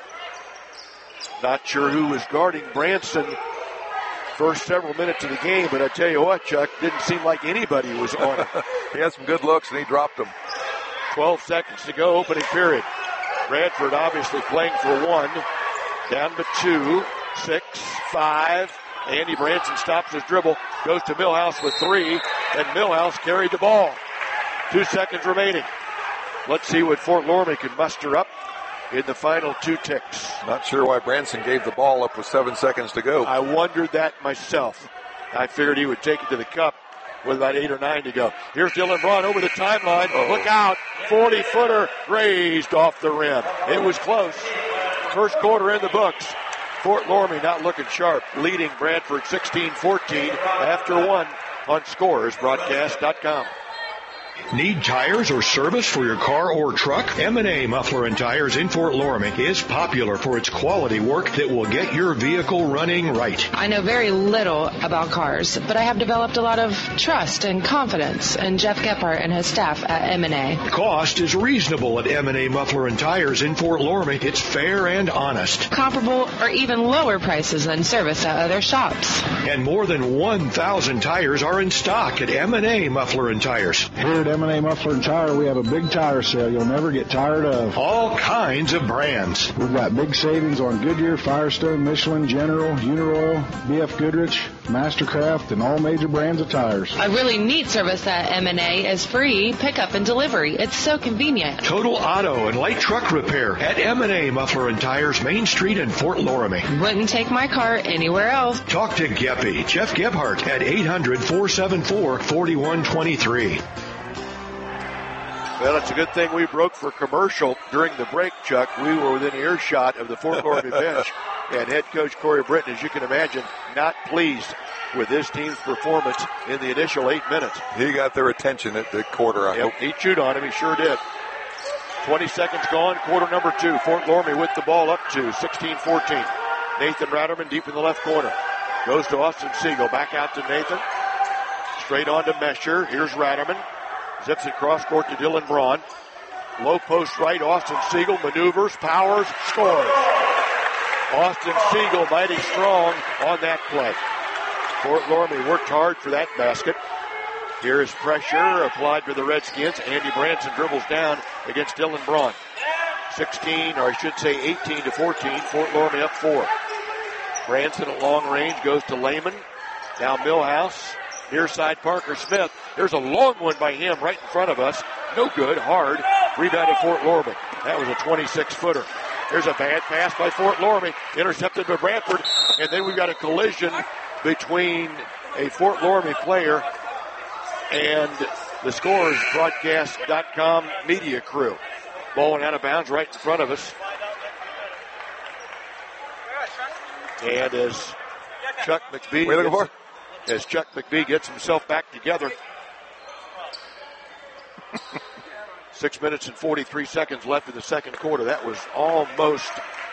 Not sure who was guarding Branson first several minutes of the game, but I tell you what, Chuck, didn't seem like anybody was on it. He had some good looks, and he dropped them. 12 seconds to go, opening period. Bradford obviously playing for 1. Down to 2, 6, 5. Andy Branson stops his dribble, goes to Millhouse with 3, and Millhouse carried the ball. 2 seconds remaining. Let's see what Fort Loramie can muster up in the final 2 ticks. Not sure why Branson gave the ball up with 7 seconds to go. I wondered that myself. I figured he would take it to the cup with about 8 or 9 to go. Here's Dylan Braun over the timeline. Look out. 40-footer grazed off the rim. It was close. First quarter in the books. Fort Loramie not looking sharp, leading Bradford 16-14 after 1 on ScorersBroadcast.com. Need tires or service for your car or truck? M&A Muffler and Tires in Fort Loramie is popular for its quality work that will get your vehicle running right. I know very little about cars, but I have developed a lot of trust and confidence in Jeff Gephardt and his staff at M&A. Cost is reasonable at M&A Muffler and Tires in Fort Loramie. It's fair and honest. Comparable or even lower prices than service at other shops. And more than 1,000 tires are in stock at M&A Muffler and Tires. Here at M&A Muffler and Tire, we have a big tire sale you'll never get tired of. All kinds of brands. We've got big savings on Goodyear, Firestone, Michelin, General, Uniroyal, BF Goodrich, Mastercraft, and all major brands of tires. A really neat service at M&A is free pickup and delivery. It's so convenient. Total auto and light truck repair at M&A Muffler and Tires, Main Street in Fort Loramie. Wouldn't take my car anywhere else. Talk to Geppy, Jeff Gephardt at 800-474-4123. Well, it's a good thing we broke for commercial during the break, Chuck. We were within earshot of the Fort Loramie bench, and head coach Corey Britton, as you can imagine, not pleased with his team's performance in the initial 8 minutes. He got their attention at the quarter, I hope. He chewed on him. He sure did. 20 seconds gone, quarter number 2. Fort Loramie with the ball up to 16-14. Nathan Ratterman deep in the left corner. Goes to Austin Siegel. Back out to Nathan. Straight on to Mesher. Here's Ratterman. Zips it cross court to Dylan Braun. Low post right, Austin Siegel maneuvers, powers, scores. Austin Siegel mighty strong on that play. Fort Loramie worked hard for that basket. Here is pressure applied to the Redskins. Andy Branson dribbles down against Dylan Braun. 18 to 14. Fort Loramie up 4. Branson at long range goes to Lehman. Now Millhouse. Near side Parker Smith. There's a long one by him right in front of us. No good. Hard. Rebound to Fort Loramie. That was a 26-footer. There's a bad pass by Fort Loramie. Intercepted by Bradford. And then we've got a collision between a Fort Loramie player and the Scores Broadcast.com media crew. Ball went out of bounds right in front of us. And as Chuck McBee gets himself back together. 6 minutes and 43 seconds left in the second quarter. That was almost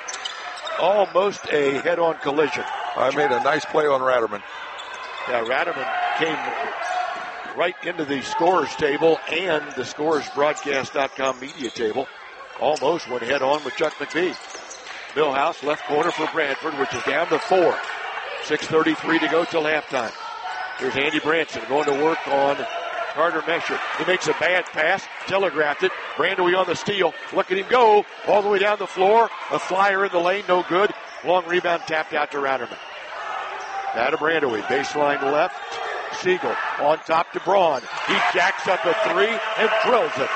a head-on collision. I made a nice play on Ratterman. Yeah, Ratterman came right into the Scores table and the Scores Broadcast.com media table. Almost went head-on with Chuck McBee. Millhouse left corner for Bradford, which is down to 4. 6:33 to go till halftime. Here's Andy Branson going to work on Carter Mesher. He makes a bad pass, telegraphed it. Brandowy on the steal. Look at him go all the way down the floor. A flyer in the lane, no good. Long rebound tapped out to Ratterman. Now to Brandowy, baseline left. Siegel on top to Braun. He jacks up a 3 and drills it.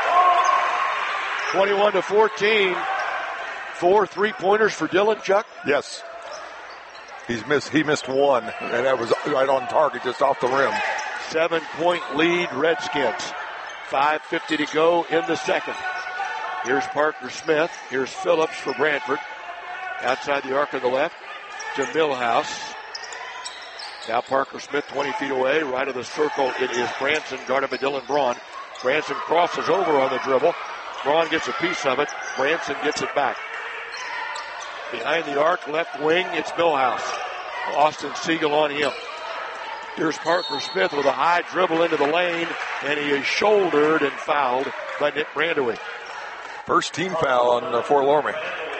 21-14. 4 3-pointers for Dylan, Chuck? Yes. He missed one, and that was right on target, just off the rim. 7-point lead, Redskins. 5:50 to go in the second. Here's Parker Smith. Here's Phillips for Bradford. Outside the arc of the left to Millhouse. Now Parker Smith 20 feet away, right of the circle. It is Branson, guarded by Dylan Braun. Branson crosses over on the dribble. Braun gets a piece of it. Branson gets it back. Behind the arc, left wing, it's Millhouse. Austin Siegel on him. Here's Parker Smith with a high dribble into the lane, and he is shouldered and fouled by Nick Brandowy. First team foul on Fort Loramie.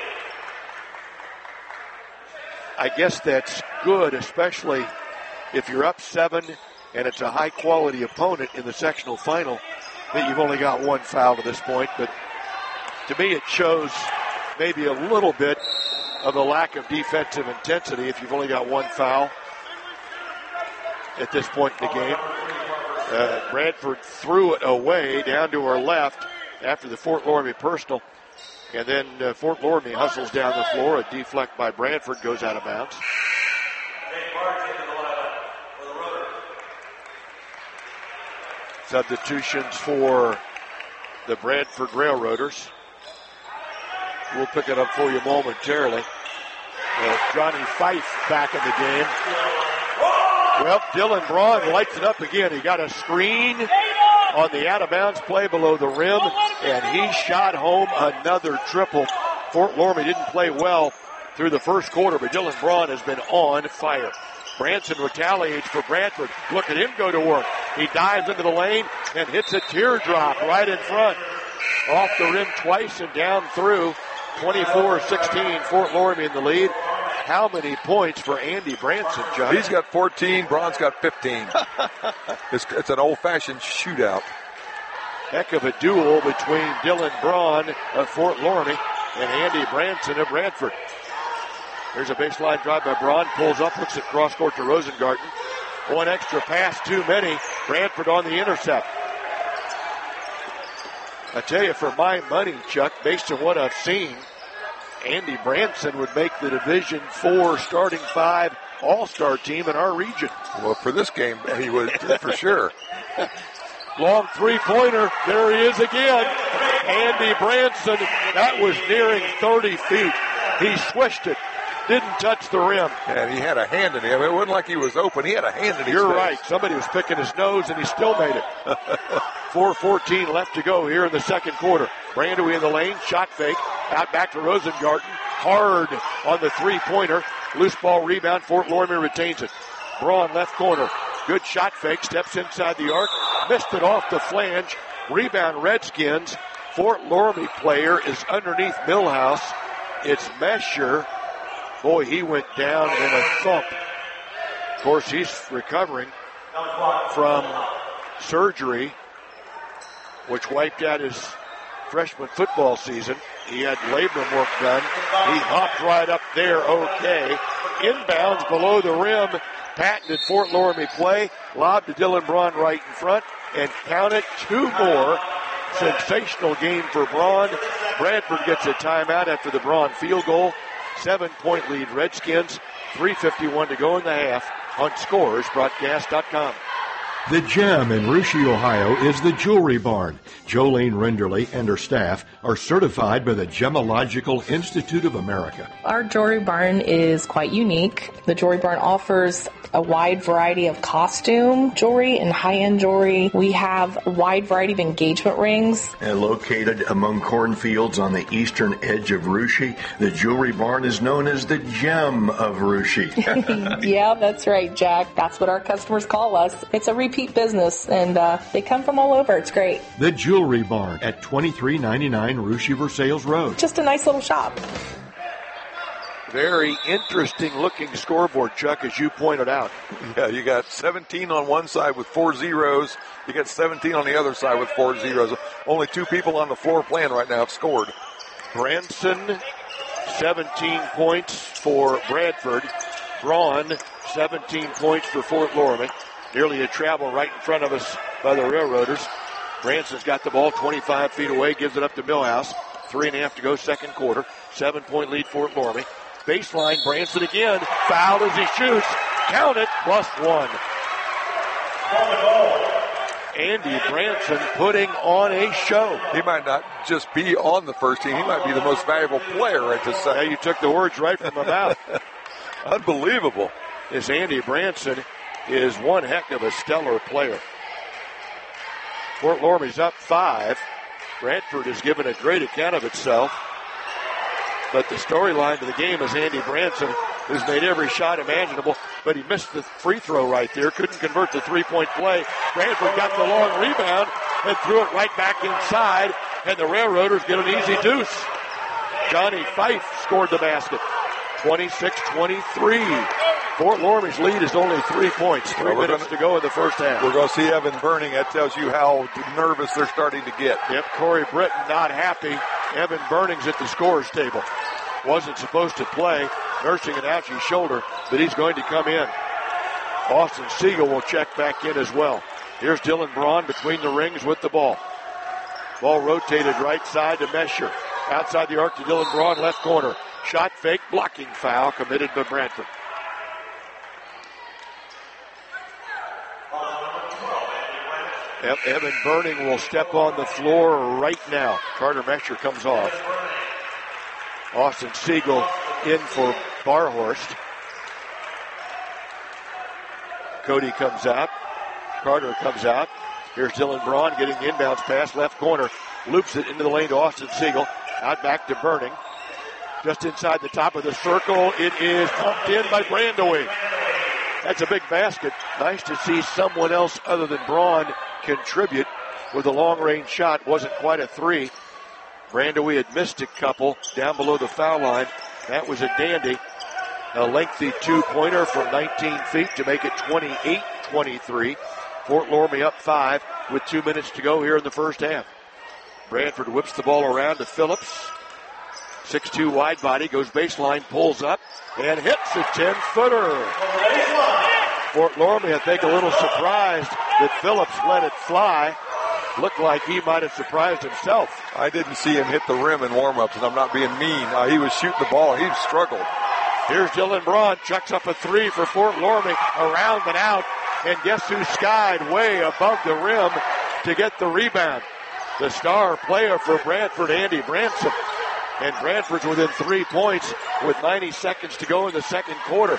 I guess that's good, especially if you're up 7 and it's a high-quality opponent in the sectional final, that you've only got one foul to this point. But to me, it shows maybe a little bit of the lack of defensive intensity if you've only got one foul at this point in the game. Bradford threw it away down to her left after the Fort Loramie personal. And then Fort Loramie hustles down the floor. A deflect by Bradford goes out of bounds. Substitutions for the Bradford Railroaders. We'll pick it up for you momentarily. Johnny Fife back in the game. Well, Dylan Braun lights it up again. He got a screen, on the out-of-bounds play below the rim, and he shot home another triple. Fort Loramie didn't play well through the first quarter, but Dylan Braun has been on fire. Branson retaliates for Bradford. Look at him go to work. He dives into the lane and hits a teardrop right in front. Off the rim twice and down through. 24-16, Fort Loramie in the lead. How many points for Andy Branson, John? He's got 14. Braun's got 15. It's an old-fashioned shootout. Heck of a duel between Dylan Braun of Fort Loramie and Andy Branson of Bradford. There's a baseline drive by Braun. Pulls up, looks at cross court to Rosengarten. One extra pass, too many. Bradford on the intercept. I tell you, for my money, Chuck, based on what I've seen, Andy Branson would make the Division IV starting 5 all-star team in our region. Well, for this game, he would, for sure. Long three-pointer. There he is again. Andy Branson. That was nearing 30 feet. He swished it. Didn't touch the rim. And he had a hand in him. It wasn't like he was open. He had a hand in his You're face. right. Somebody was picking his nose, and he still made it. 4:14 left to go here in the second quarter. Brandewee in the lane. Shot fake. Out back to Rosengarten. Hard on the three-pointer. Loose ball rebound. Fort Loramie retains it. Braun left corner. Good shot fake. Steps inside the arc. Missed it off the flange. Rebound Redskins. Fort Loramie player is underneath Millhouse. It's Mesher. Boy, he went down in a thump. Of course, he's recovering from surgery, which wiped out his freshman football season. He had labrum work done. He hopped right up there okay. Inbounds below the rim. Patented Fort Loramie play. Lob to Dylan Braun right in front. And count it, 2 more. Sensational game for Braun. Bradford gets a timeout after the Braun field goal. 7-point lead Redskins. 3:51 to go in the half on ScoresBroadcast.com. The Gem in Russia, Ohio is the Jewelry Barn. Jolene Renderly and her staff are certified by the Gemological Institute of America. Our Jewelry Barn is quite unique. The Jewelry Barn offers a wide variety of costume jewelry and high-end jewelry. We have a wide variety of engagement rings. And located among cornfields on the eastern edge of Russia, the Jewelry Barn is known as the Gem of Russia. Yeah, that's right, Jack. That's what our customers call us. It's a repeat business, and they come from all over. It's great. The Jewelry Barn at 2399 Russia Versailles Road. Just a nice little shop. Very interesting looking scoreboard, Chuck, as you pointed out. Yeah, you got 17 on one side with 4 zeros. You got 17 on the other side with 4 zeros. Only 2 people on the floor playing right now have scored. Branson, 17 points for Bradford. Braun, 17 points for Fort Loramie. Nearly a travel right in front of us by the Railroaders. Branson's got the ball 25 feet away, gives it up to Millhouse. 3.5 to go, second quarter. 7-point lead, Fort Loramie. Baseline, Branson again. Fouled as he shoots. Count it, +1. Andy Branson putting on a show. He might not just be on the first team. He might be the most valuable player at this time. Yeah, you took the words right from my mouth. Unbelievable. This Andy Branson is one heck of a stellar player. Fort Loramie's up 5. Bradford has given a great account of itself. But the storyline to the game is Andy Branson, who's made every shot imaginable, but he missed the free throw right there. Couldn't convert the three-point play. Bradford got the long rebound and threw it right back inside, and the Railroaders get an easy deuce. Johnny Fife scored the basket. 26-23. Fort Loramie's lead is only 3 points. 3 minutes to go in the first half. We're going to see Evan Burning. That tells you how nervous they're starting to get. Yep, Corey Britton not happy. Evan Burning's at the scorer's table. Wasn't supposed to play, nursing an ouchie shoulder, but he's going to come in. Austin Siegel will check back in as well. Here's Dylan Braun between the rings with the ball. Ball rotated right side to Mesher. Outside the arc to Dylan Braun, left corner. Shot fake, blocking foul committed by Bradford. Evan Burning will step on the floor right now. Carter Mesher comes off. Austin Siegel in for Barhorst. Cody comes out. Carter comes out. Here's Dylan Braun getting the inbounds pass, left corner. Loops it into the lane to Austin Siegel. Out back to Burning. Just inside the top of the circle. It is pumped in by Brandewee. That's a big basket. Nice to see someone else other than Braun contribute with a long-range shot. Wasn't quite a three. Brandewee had missed a couple down below the foul line. That was a dandy. A lengthy two-pointer from 19 feet to make it 28-23. Fort Loramie up 5 with 2 minutes to go here in the first half. Branford whips the ball around to Phillips. 6'2" wide body, goes baseline, pulls up, and hits a 10-footer. Fort Loramie, I think, a little surprised that Phillips let it fly. Looked like he might have surprised himself. I didn't see him hit the rim in warm-ups, and I'm not being mean. He was shooting the ball. He struggled. Here's Dylan Braun, chucks up a three for Fort Loramie, around and out, and guess who skied way above the rim to get the rebound? The star player for Brantford, Andy Branson. And Brantford's within 3 points with 90 seconds to go in the second quarter.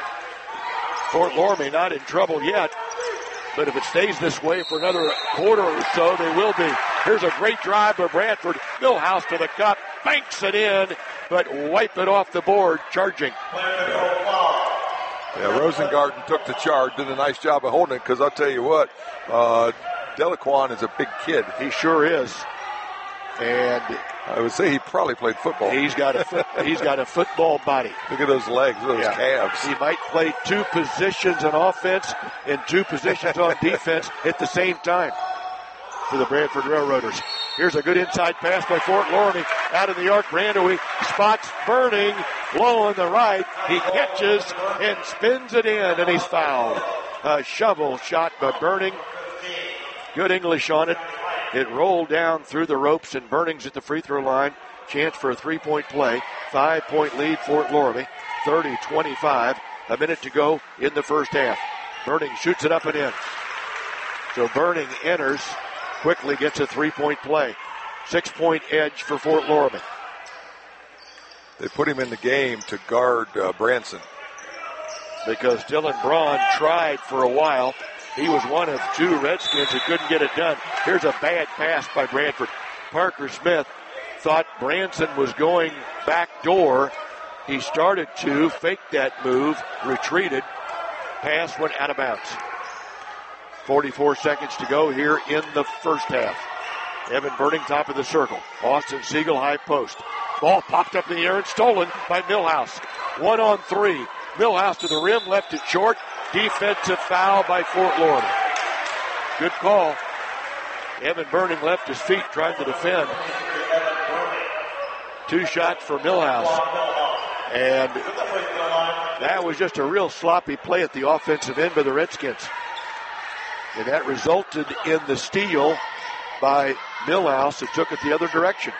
Fort Loramie not in trouble yet, but if it stays this way for another quarter or so, they will be. Here's a great drive by Brantford. Millhouse to the cup, banks it in, but wipe it off the board, charging. Yeah, Rosengarten took the charge, did a nice job of holding it, because I'll tell you what, Delaquan is a big kid. He sure is. And I would say he probably played football. He's got a football body. Look at those legs, those calves. He might play 2 positions on offense and 2 positions on defense at the same time for the Branford Railroaders. Here's a good inside pass by Fort Loramie. Out of the arc, Brandewee spots Burning low on the right. He catches and spins it in, and he's fouled. A shovel shot by Burning. Good English on it. It rolled down through the ropes, and Burning's at the free throw line. Chance for a 3-point play. 5-point lead, Fort Loramie. 30-25. A minute to go in the first half. Burning shoots it up and in. So Burning enters, quickly gets a 3-point play. 6-point edge for Fort Loramie. They put him in the game to guard Branson. Because Dylan Braun tried for a while. He was one of 2 Redskins who couldn't get it done. Here's a bad pass by Branford. Parker Smith thought Branson was going back door. He started to fake that move, retreated. Pass went out of bounds. 44 seconds to go here in the first half. Evan Burning, top of the circle. Austin Siegel, high post. Ball popped up in the air and stolen by Millhouse. 1-on-3. Millhouse to the rim, left it short. Defensive foul by Fort Loramie. Good call. Evan Burning left his feet trying to defend. 2 shots for Millhouse. And that was just a real sloppy play at the offensive end by the Redskins. And that resulted in the steal by Millhouse, who took it the other direction.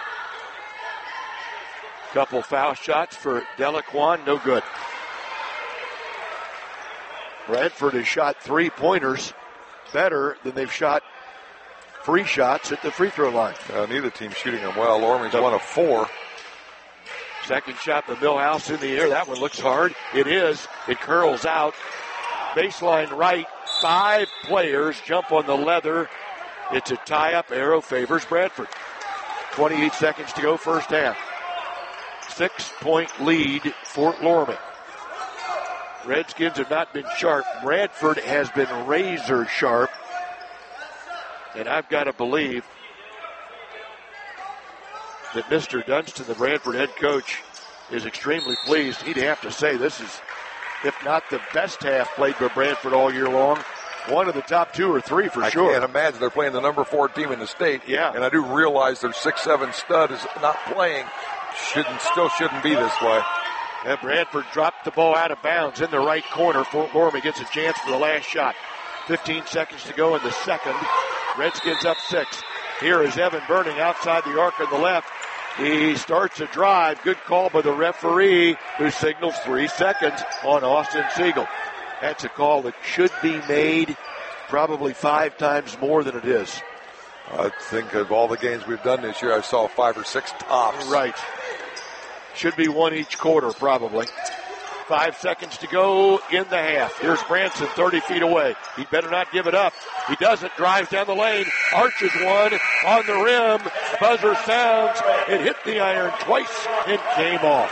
Couple foul shots for Delaquan, no good. Bradford has shot 3-pointers better than they've shot free shots at the free throw line. Neither team's shooting them well. Loramie's 1 of 4. Second shot by Millhouse in the air. That one looks hard. It is. It curls out. Baseline right. 5 players jump on the leather. It's a tie-up. Arrow favors Bradford. 28 seconds to go, first half. 6-point lead, Fort Loramie. Redskins have not been sharp. Bradford has been razor sharp. And I've got to believe that Mr. Dunston, the Bradford head coach, is extremely pleased. He'd have to say this is, if not the best half played by Bradford all year long, one of the top 2 or 3 for sure. I can't imagine they're playing the number 4 team in the state. Yeah. And I do realize their 6'7" stud is not playing. Still shouldn't be this way. And Bradford dropped the ball out of bounds in the right corner. Fort Loramie gets a chance for the last shot. 15 seconds to go in the second. Redskins up 6. Here is Evan Burning outside the arc on the left. He starts a drive. Good call by the referee, who signals 3 seconds on Austin Siegel. That's a call that should be made probably 5 times more than it is. I think of all the games we've done this year, I saw 5 or 6 tops. Right. Should be 1 each quarter, probably. 5 seconds to go in the half. Here's Branson, 30 feet away. He better not give it up. He doesn't. Drives down the lane. Arches one on the rim. Buzzer sounds. It hit the iron twice and came off.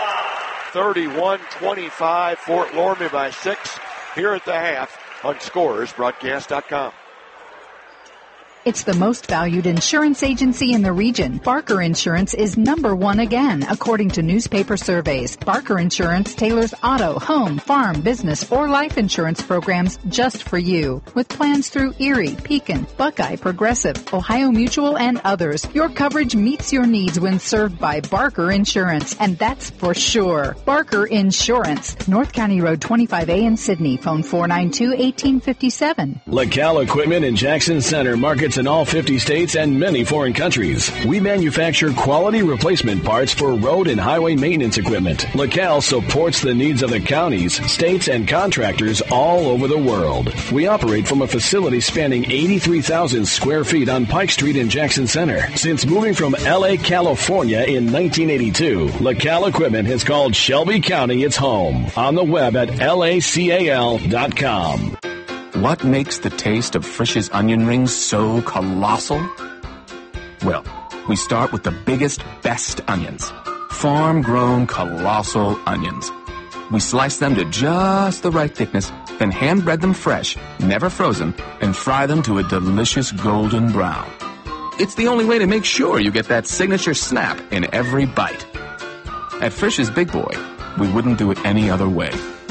31-25. Fort Loramie by 6 here at the half on ScoresBroadcast.com. It's the most valued insurance agency in the region. Barker Insurance is number one again, according to newspaper surveys. Barker Insurance tailors auto, home, farm, business, or life insurance programs just for you. With plans through Erie, Pekin, Buckeye, Progressive, Ohio Mutual, and others, your coverage meets your needs when served by Barker Insurance, and that's for sure. Barker Insurance, North County Road 25A in Sydney. Phone 492-1857. LaCal Equipment in Jackson Center markets in all 50 states and many foreign countries. We manufacture quality replacement parts for road and highway maintenance equipment. LaCal supports the needs of the counties, states, and contractors all over the world. We operate from a facility spanning 83,000 square feet on Pike Street in Jackson Center. Since moving from L.A., California in 1982, LaCal Equipment has called Shelby County its home. On the web at lacal.com. What makes the taste of Frisch's onion rings so colossal? Well, we start with the biggest, best onions. Farm-grown colossal onions. We slice them to just the right thickness, then hand-bread them fresh, never frozen, and fry them to a delicious golden brown. It's the only way to make sure you get that signature snap in every bite. At Frisch's Big Boy, we wouldn't do it any other way.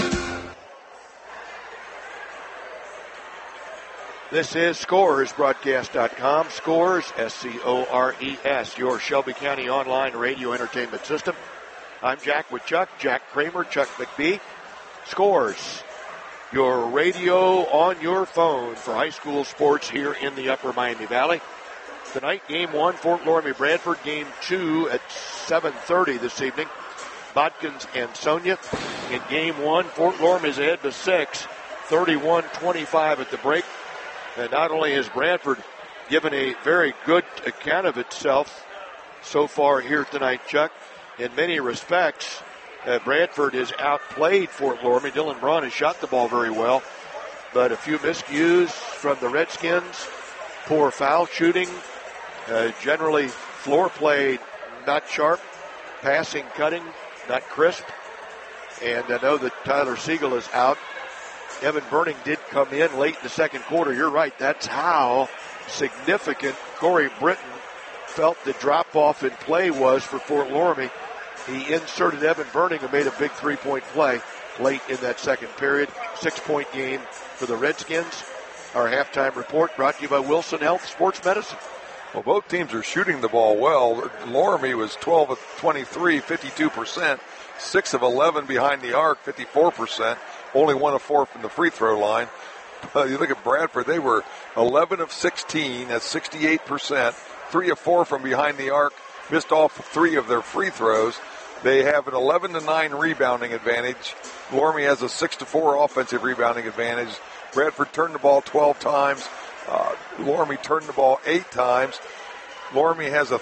This is ScoresBroadcast.com. Scores, S-C-O-R-E-S, your Shelby County online radio entertainment system. I'm Jack with Chuck, Jack Kramer, Chuck McBee. Scores, your radio on your phone for high school sports here in the Upper Miami Valley. Tonight, Game 1, Fort Loramie Bradford. Game 2 at 7:30 this evening, Bodkins and Sonia. In Game 1, Fort Loramie is ahead to 6, 31-25 at the break. And not only has Bradford given a very good account of itself so far here tonight, Chuck, in many respects, Bradford has outplayed Fort Loramie. Dylan Braun has shot the ball very well, but a few miscues from the Redskins, poor foul shooting, generally floor play not sharp, passing, cutting, not crisp. And I know that Tyler Siegel is out. Evan Burning did come in late in the second quarter. You're right. That's how significant Corey Britton felt the drop-off in play was for Fort Loramie. He inserted Evan Burning and made a big three-point play late in that second period. 6-point game for the Redskins. Our halftime report brought to you by Wilson Health Sports Medicine. Well, both teams are shooting the ball well. Loramie was 12 of 23, 52%. 6 of 11 behind the arc, 54%. Only 1 of 4 from the free throw line. You look at Bradford, they were 11 of 16, that's 68%. 3 of 4 from behind the arc, missed off 3 of their free throws. They have an 11-9 rebounding advantage. Loramie has a 6-4 offensive rebounding advantage. Bradford turned the ball 12 times. Loramie turned the ball 8 times. Loramie has a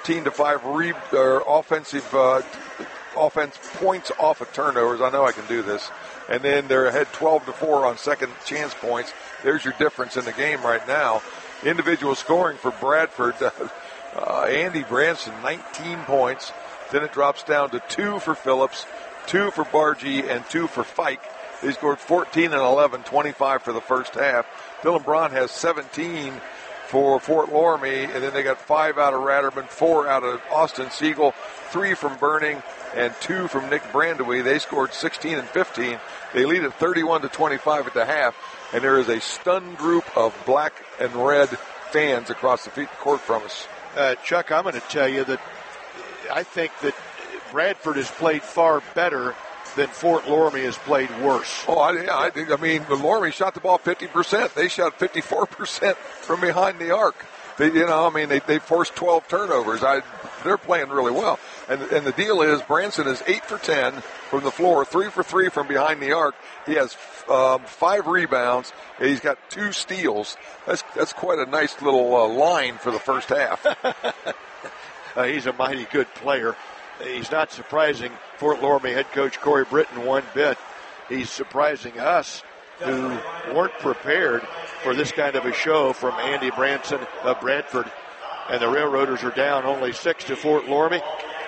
13-5 offense points off of turnovers. I know I can do this. And then they're ahead 12-4 on second chance points. There's your difference in the game right now. Individual scoring for Bradford. Andy Branson, 19 points. Then it drops down to 2 for Phillips, 2 for Bargee, and 2 for Fike. They scored 14 and 11, 25 for the first half. Dylan Braun has 17 for Fort Loramie, and then they got 5 out of Ratterman, 4 out of Austin Siegel, 3 from Burning, and 2 from Nick Brandewie. They scored 16 and 15. They lead at 31-25 at the half, and there is a stunned group of black and red fans across the court from us. Chuck, I'm going to tell you that I think that Bradford has played far better than Fort Loramie has played worse. Oh, I mean, Loramie shot the ball 50%. They shot 54% from behind the arc. They forced 12 turnovers. They're playing really well. And the deal is Branson is 8 for 10 from the floor, 3 for 3 from behind the arc. He has 5 rebounds, and he's got 2 steals. That's quite a nice little line for the first half. He's a mighty good player. He's not surprising Fort Loramie head coach Corey Britton one bit. He's surprising us who weren't prepared for this kind of a show from Andy Branson of Bradford. And the Railroaders are down only 6 to Fort Loramie.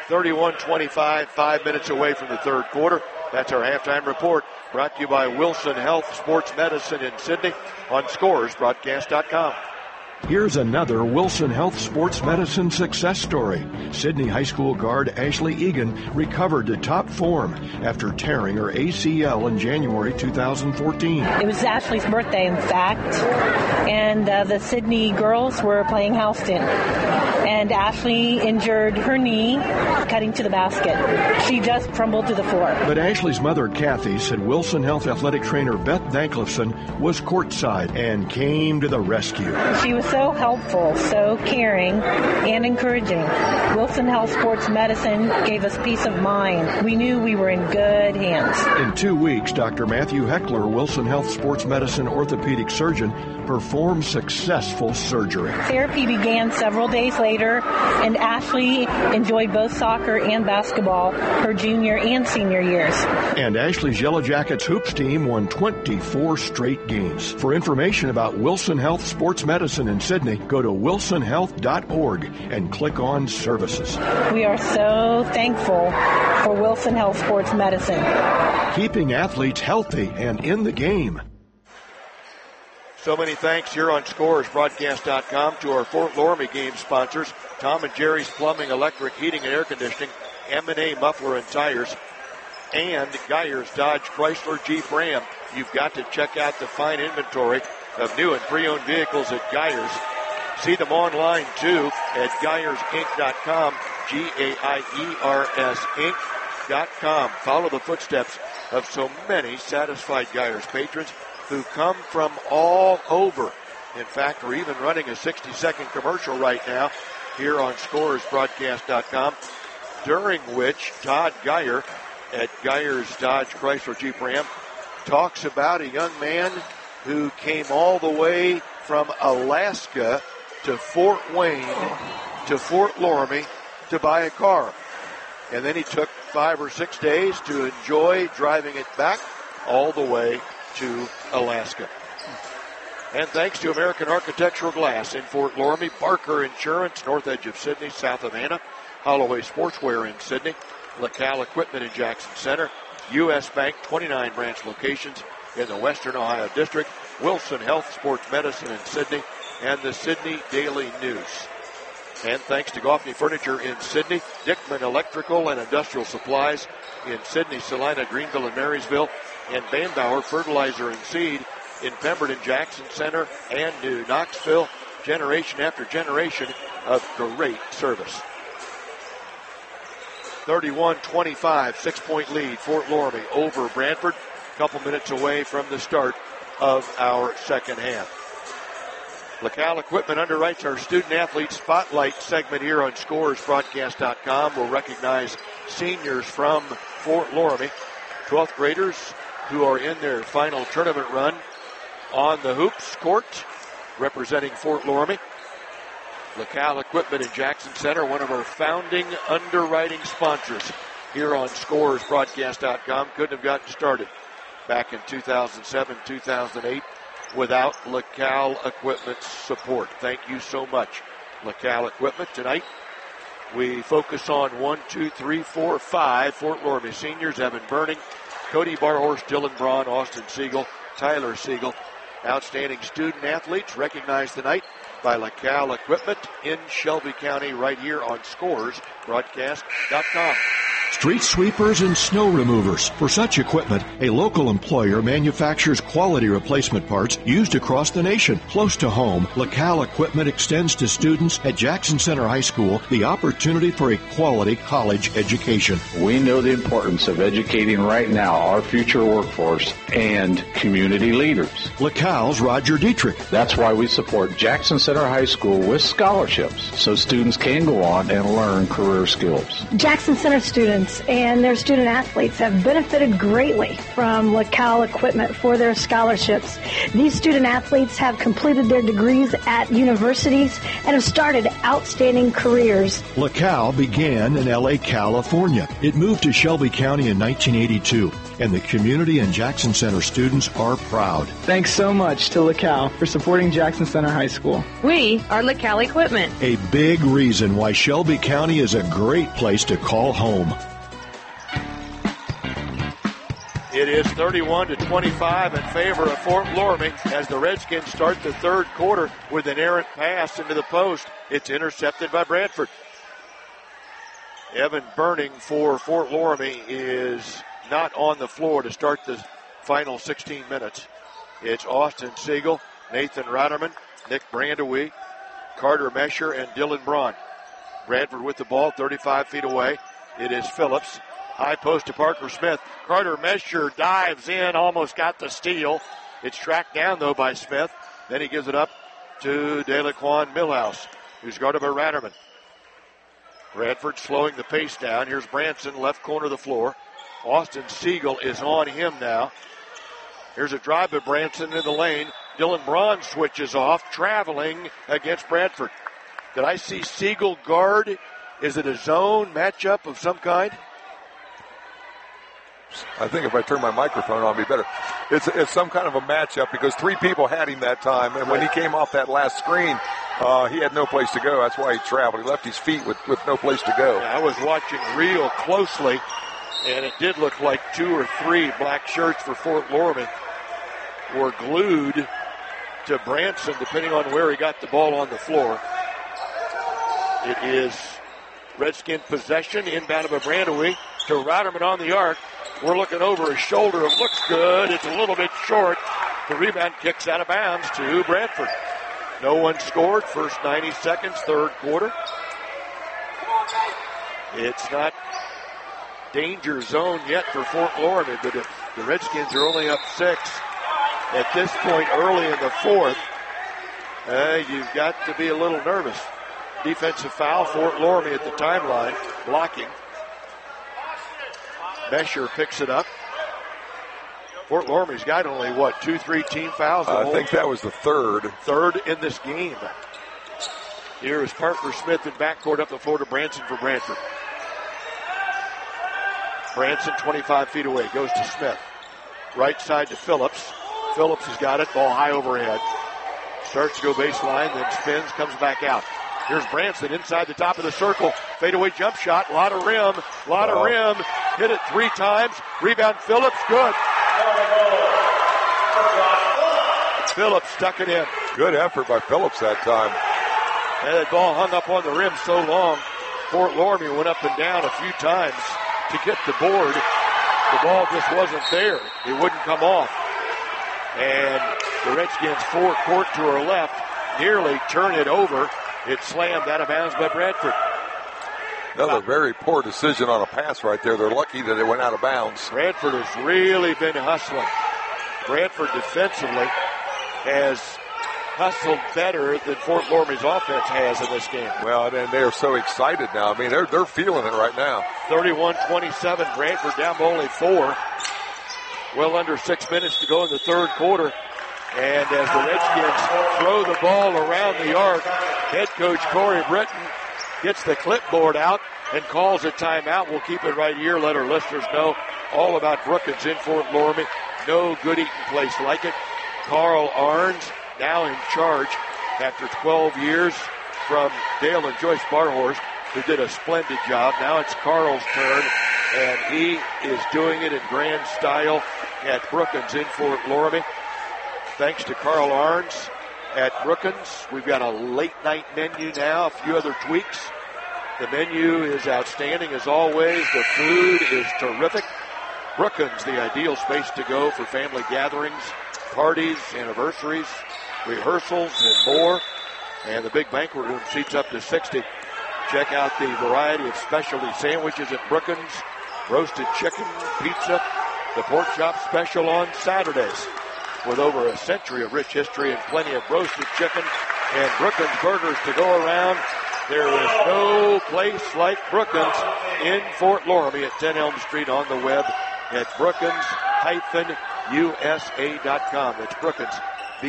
31-25, 5 minutes away from the third quarter. That's our halftime report, brought to you by Wilson Health Sports Medicine in Sydney on ScoresBroadcast.com. Here's another Wilson Health Sports Medicine success story. Sydney High School guard Ashley Egan recovered to top form after tearing her ACL in January 2014. It was Ashley's birthday, in fact, and the Sydney girls were playing Houston. And Ashley injured her knee cutting to the basket. She just crumbled to the floor. But Ashley's mother, Kathy, said Wilson Health athletic trainer Beth Danklifson was courtside and came to the rescue. She was so helpful, so caring, and encouraging. Wilson Health Sports Medicine gave us peace of mind. We knew we were in good hands. In 2 weeks, Dr. Matthew Heckler, Wilson Health Sports Medicine orthopedic surgeon, performed successful surgery. Therapy began several days later, and Ashley enjoyed both soccer and basketball her junior and senior years. And Ashley's Yellow Jackets hoops team won 24 straight games. For information about Wilson Health Sports Medicine in Sydney, go to wilsonhealth.org and click on Services. We are so thankful for Wilson Health Sports Medicine. Keeping athletes healthy and in the game. So many thanks here on ScoresBroadcast.com to our Fort Loramie game sponsors, Tom and Jerry's Plumbing, Electric, Heating, and Air Conditioning, M&A Muffler and Tires, and Geyer's Dodge Chrysler Jeep Ram. You've got to check out the fine inventory of new and pre-owned vehicles at Geyer's. See them online, too, at GeyersInc.com, G-A-I-E-R-S Inc.com. Follow the footsteps of so many satisfied Geyer's patrons who come from all over. In fact, we're even running a 60-second commercial right now here on ScoresBroadcast.com, during which Todd Geyer at Geyer's Dodge Chrysler Jeep Ram talks about a young man who came all the way from Alaska to Fort Wayne to Fort Loramie to buy a car. And then he took 5 or 6 days to enjoy driving it back all the way to Alaska. And thanks to American Architectural Glass in Fort Loramie, Barker Insurance, north edge of Sydney, south of Anna, Holloway Sportswear in Sydney, LaCal Equipment in Jackson Center, U.S. Bank, 29 branch locations in the Western Ohio District, Wilson Health Sports Medicine in Sydney, and the Sydney Daily News. And thanks to Goffney Furniture in Sydney, Dickman Electrical and Industrial Supplies in Sydney, Salina, Greenville, and Marysville, and Bambauer Fertilizer and Seed in Pemberton, Jackson Center, and New Knoxville. Generation after generation of great service. 31-25, 6-point lead, Fort Loramie over Brantford. A couple minutes away from the start of our second half. LaCal Equipment underwrites our Student Athlete Spotlight segment here on ScoresBroadcast.com. We'll recognize seniors from Fort Loramie, 12th graders who are in their final tournament run on the hoops court, representing Fort Loramie. LaCal Equipment in Jackson Center, one of our founding underwriting sponsors here on ScoresBroadcast.com. Couldn't have gotten started back in 2007, 2008 without LaCal Equipment's support. Thank you so much, LaCal Equipment. Tonight, we focus on 1, 2, 3, 4, 5 Fort Loramie seniors: Evan Burning, Cody Barhorse, Dylan Braun, Austin Siegel, Tyler Siegel. Outstanding student athletes recognized tonight by LaCal Equipment in Shelby County, right here on ScoresBroadcast.com. Street sweepers and snow removers. For such equipment, a local employer manufactures quality replacement parts used across the nation. Close to home, LaCal Equipment extends to students at Jackson Center High School the opportunity for a quality college education. We know the importance of educating right now our future workforce and community leaders. LaCal's Roger Dietrich. That's why we support Jackson Center High School with scholarships so students can go on and learn career skills. Jackson Center students students and their student athletes have benefited greatly from LaCal equipment for their scholarships. These student athletes have completed their degrees at universities and have started outstanding careers. LaCal began in L.A., California. It moved to Shelby County in 1982, and the community and Jackson Center students are proud. Thanks so much to LaCal for supporting Jackson Center High School. We are LaCal Equipment. A big reason why Shelby County is a great place to call home. It is 31-25 in favor of Fort Loramie as the Redskins start the third quarter with an errant pass into the post. It's intercepted by Bradford. Evan Burning for Fort Loramie is not on the floor to start the final 16 minutes. It's Austin Siegel, Nathan Rotterman, Nick Brandewee, Carter Mesher, and Dylan Braun. Bradford with the ball 35 feet away. It is Phillips. High post to Parker Smith. Carter Mesher dives in, almost got the steal. It's tracked down, though, by Smith. Then he gives it up to Delaquan Millhouse, who's guarded by Ratterman. Bradford slowing the pace down. Here's Branson, left corner of the floor. Austin Siegel is on him now. Here's a drive by Branson in the lane. Dylan Braun switches off, traveling against Bradford. Did I see Siegel guard? Is it a zone matchup of some kind? I think if I turn my microphone on, it'd be better. It's some kind of a matchup because three people had him that time, and when he came off that last screen, he had no place to go. That's why he traveled. He left his feet with no place to go. Yeah, I was watching real closely, and it did look like 2 or 3 black shirts for Fort Loramie were glued to Branson, depending on where he got the ball on the floor. It is Redskin possession, inbound by Brandewee to Rotterman on the arc. We're looking over his shoulder. It looks good. It's a little bit short. The rebound kicks out of bounds to Bradford. No one scored. First 90 seconds, third quarter. It's not danger zone yet for Fort Loramie, but the Redskins are only up 6. At this point, early in the fourth, you've got to be a little nervous. Defensive foul, Fort Loramie at the timeline, blocking. Mesher picks it up. Fort Loramie's got only, 2-3 team fouls? I think that was the third. Third in this game. Here is Parker Smith in backcourt up the floor to Branson for Bradford. Branson 25 feet away, goes to Smith. Right side to Phillips. Phillips has got it, ball high overhead. Starts to go baseline, then spins, comes back out. Here's Branson inside the top of the circle. Fadeaway jump shot, lot of rim. Hit it 3 times. Rebound Phillips, good. Phillips stuck it in. Good effort by Phillips that time. And that ball hung up on the rim so long. Fort Loramie went up and down a few times to get the board. The ball just wasn't there. It wouldn't come off. And the Redskins forecourt to her left nearly turn it over. It's slammed out of bounds by Bradford. Another very poor decision on a pass right there. They're lucky that it went out of bounds. Bradford has really been hustling. Bradford defensively has hustled better than Fort Loramie's offense has in this game. Well, and they're so excited now. I mean, they're feeling it right now. 31-27, Bradford down by only 4. Well under 6 minutes to go in the third quarter. And as the Redskins throw the ball around the arc, head coach Corey Britton gets the clipboard out and calls a timeout. We'll keep it right here. Let our listeners know all about Brookins in Fort Loramie. No good eating place like it. Carl Arns now in charge after 12 years from Dale and Joyce Barhorst, who did a splendid job. Now it's Carl's turn, and he is doing it in grand style at Brookins in Fort Loramie. Thanks to Carl Arns at Brookins. We've got a late night menu now, a few other tweaks. The menu is outstanding as always. The food is terrific. Brookins, the ideal space to go for family gatherings, parties, anniversaries, rehearsals, and more. And the big banquet room seats up to 60. Check out the variety of specialty sandwiches at Brookins. Roasted chicken, pizza, the pork chop special on Saturdays. With over a century of rich history and plenty of roasted chicken and Brookins burgers to go around, There is no place like Brookins in Fort Loramie at 10 Elm Street, on the web at Brookins-USA.com. That's Brookins,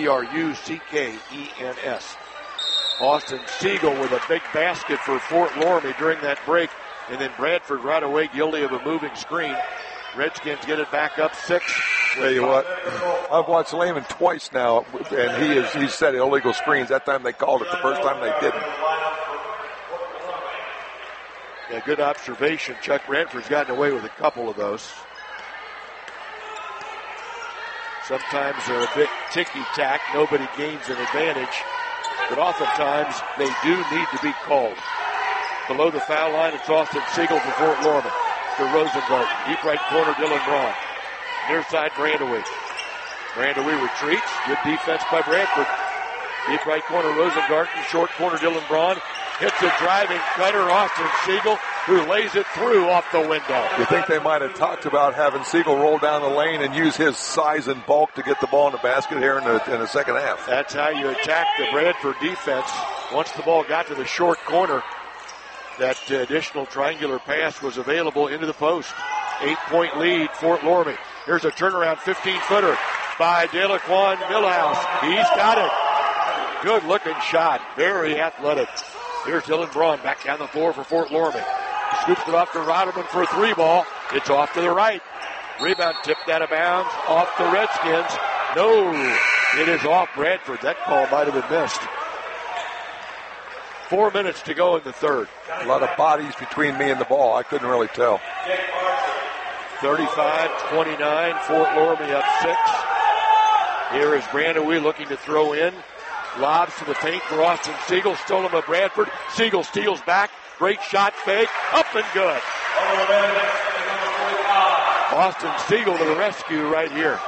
Bruckens. Austin Siegel with a big basket for Fort Loramie during that break. And then Bradford right away guilty of a moving screen. Redskins get it back up 6. Tell you what, I've watched Lehman twice now, and he set illegal screens. That time they called it, the first time they didn't. Yeah, good observation. Chuck Bradford's gotten away with a couple of those. Sometimes they're a bit ticky-tack. Nobody gains an advantage. But oftentimes they do need to be called. Below the foul line, it's Austin Siegel for Fort Loramie. To Rosengart. Deep right corner, Dylan Braun. Near side, Brandewee. Brandewee retreats. Good defense by Bradford. Deep right corner, Rosengarten. Short corner, Dylan Braun. Hits a driving cutter, Austin Siegel, who lays it through off the window. You think they might have talked about having Siegel roll down the lane and use his size and bulk to get the ball in the basket here in the second half. That's how you attack the Bradford defense. Once the ball got to the short corner, that additional triangular pass was available into the post. 8-point lead, Fort Loramie. Here's a turnaround 15-footer by Delaquan Millhouse. He's got it. Good looking shot. Very athletic. Here's Dylan Braun back down the floor for Fort Loramie. Scoops it off to Rotterman for a 3-ball. It's off to the right. Rebound tipped out of bounds off the Redskins. No, it is off Bradford. That call might have been missed. 4 minutes to go in the third. A lot of bodies between me and the ball. I couldn't really tell. 35-29, Fort Loramie up 6. Here is Brandewee looking to throw in. Lobs to the paint for Austin Siegel. Stolen by Bradford. Siegel steals back. Great shot fake. Up and good. Austin Siegel to the rescue right here.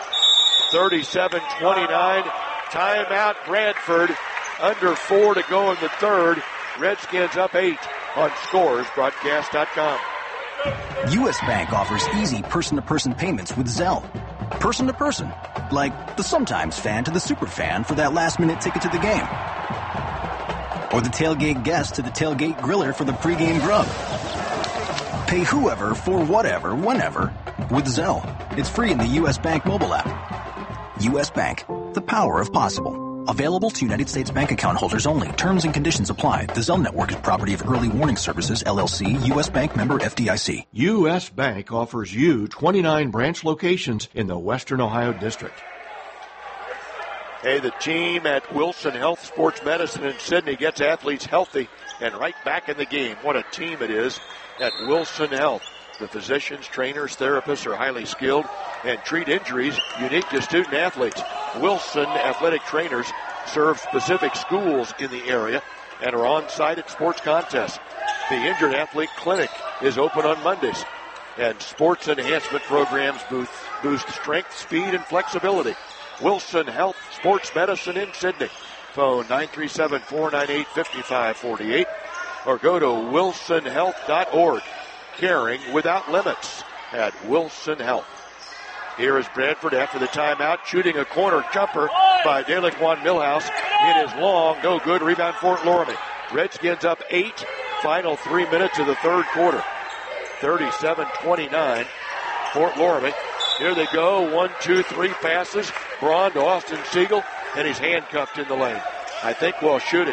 37-29. Timeout Bradford. Under 4 to go in the third. Redskins up 8 on scoresbroadcast.com. U.S. Bank offers easy person-to-person payments with Zelle. Person-to-person, like the sometimes fan to the super fan for that last-minute ticket to the game. Or the tailgate guest to the tailgate griller for the pregame grub. Pay whoever for whatever, whenever, with Zelle. It's free in the U.S. Bank mobile app. U.S. Bank, the power of possible. Available to United States bank account holders only. Terms and conditions apply. The Zelle network is property of Early Warning Services, LLC, U.S. Bank member FDIC. U.S. Bank offers you 29 branch locations in the Western Ohio District. Hey, the team at Wilson Health Sports Medicine in Sidney gets athletes healthy and right back in the game. What a team it is at Wilson Health. The physicians, trainers, therapists are highly skilled and treat injuries unique to student athletes. Wilson athletic trainers serve specific schools in the area and are on site at sports contests. The Injured Athlete Clinic is open on Mondays, and sports enhancement programs boost strength, speed, and flexibility. Wilson Health Sports Medicine in Sidney. Phone 937-498-5548 or go to wilsonhealth.org. Caring without limits at Wilson Health. Here is Bradford after the timeout, shooting a corner jumper by Delaquan Millhouse. It is long, no good. Rebound Fort Loramie. Redskins up 8. Final 3 minutes of the third quarter. 37-29. Fort Loramie. Here they go. 1, 2, 3 passes. Braun to Austin Siegel, and he's handcuffed in the lane. I think while shooting.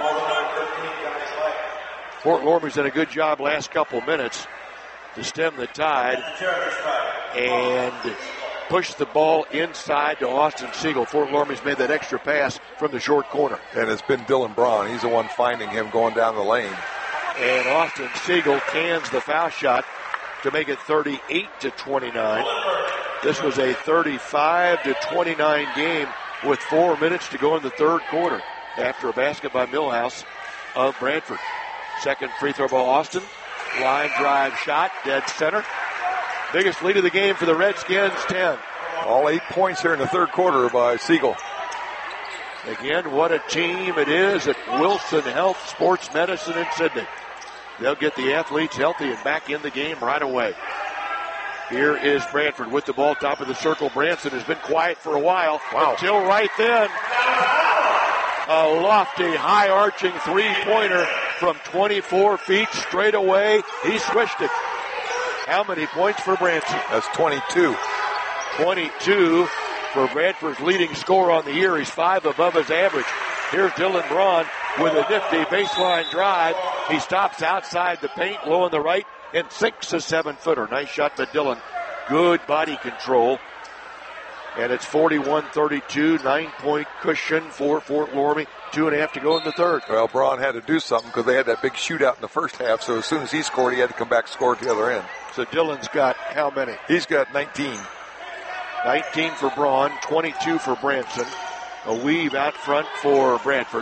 Fort Loramie's done a good job last couple minutes to stem the tide and push the ball inside to Austin Siegel. Fort Loramie's made that extra pass from the short corner. And it's been Dylan Braun. He's the one finding him going down the lane. And Austin Siegel cans the foul shot to make it 38-29. This was a 35-29 game with 4 minutes to go in the third quarter after a basket by Millhouse of Bradford. Second free throw by Austin. Line drive shot, dead center. Biggest lead of the game for the Redskins, 10. All 8 points here in the third quarter by Siegel. Again, what a team it is at Wilson Health Sports Medicine in Sidney. They'll get the athletes healthy and back in the game right away. Here is Bradford with the ball, top of the circle. Branson has been quiet for a while. Wow. Until right then. A lofty, high-arching three-pointer from 24 feet straight away. He swished it. How many points for Branson? That's 22. 22 for Bradford's leading scorer on the year. He's 5 above his average. Here's Dylan Braun with a nifty baseline drive. He stops outside the paint, low on the right, and sinks a 7-footer. Nice shot by Dylan. Good body control. And it's 41-32, 9-point cushion for Fort Loramie. 2.5 to go in the third. Well, Braun had to do something because they had that big shootout in the first half, so as soon as he scored, he had to come back and score at the other end. So Dylan's got how many? He's got 19. 19 for Braun, 22 for Branson. A weave out front for Bradford.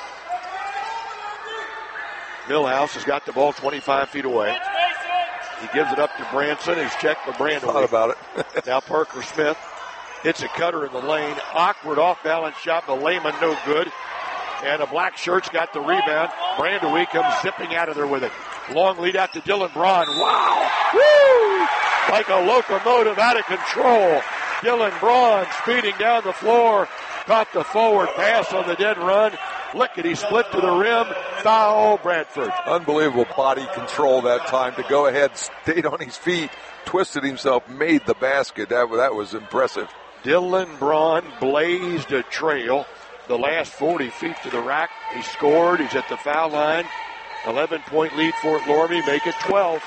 Millhouse has got the ball 25 feet away. He gives it up to Branson. He's checked by Brandon. Thought about it. Now Parker Smith hits a cutter in the lane. Awkward off-balance shot by Lehman, no good. And a black shirt's got the rebound. Brandewie comes zipping out of there with it. Long lead out to Dylan Braun. Wow! Woo! Like a locomotive out of control. Dylan Braun speeding down the floor. Caught the forward pass on the dead run. Lickety split to the rim. Foul, Bradford. Unbelievable body control that time to go ahead, stayed on his feet, twisted himself, made the basket. That was impressive. Dylan Braun blazed a trail. The last 40 feet to the rack. He scored. He's at the foul line. 11-point lead Fort Loramie. Make it 12.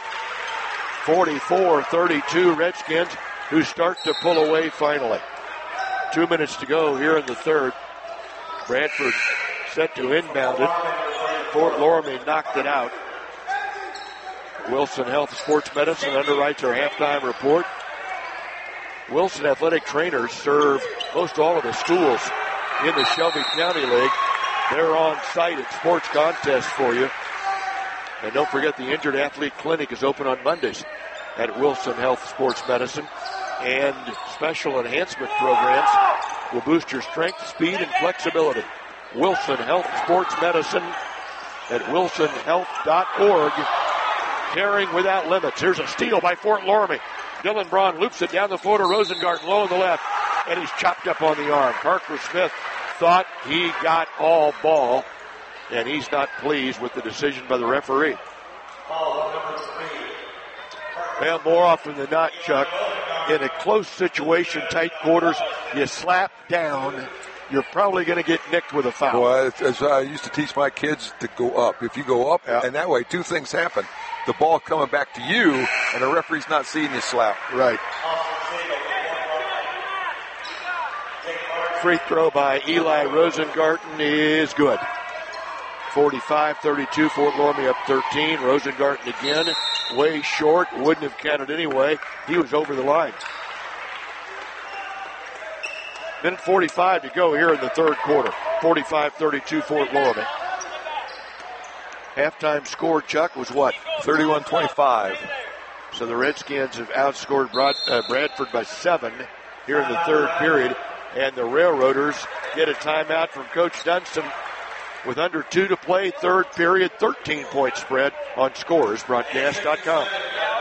44-32 Redskins, who start to pull away finally. 2 minutes to go here in the third. Bradford set to inbound it. Fort Loramie knocked it out. Wilson Health Sports Medicine underwrites our halftime report. Wilson athletic trainers serve most all of the schools in the Shelby County League. They're on site at sports contests for you. And don't forget the Injured Athlete Clinic is open on Mondays at Wilson Health Sports Medicine. And special enhancement programs will boost your strength, speed, and flexibility. Wilson Health Sports Medicine at wilsonhealth.org. Caring without limits. Here's a steal by Fort Loramie. Dylan Braun loops it down the floor to Rosengarten, low on the left, and he's chopped up on the arm. Parker Smith thought he got all ball, and he's not pleased with the decision by the referee. Well, more often than not, Chuck, in a close situation, tight quarters, you slap down, you're probably going to get nicked with a foul. Well, as I used to teach my kids to go up. If you go up, and that way, two things happen. The ball coming back to you, and the referee's not seeing you slap. Right. Free throw by Eli Rosengarten is good. 45-32, Fort Loramie up 13. Rosengarten again, way short, wouldn't have counted anyway. He was over the line. Minute 45 to go here in the third quarter. 45-32, Fort Loramie. Halftime score, Chuck, was what? 31-25. So the Redskins have outscored Bradford by 7 here in the third period. And the Railroaders get a timeout from Coach Dunston with under 2 to play. Third period, 13-point spread on ScorersBroadcast.com.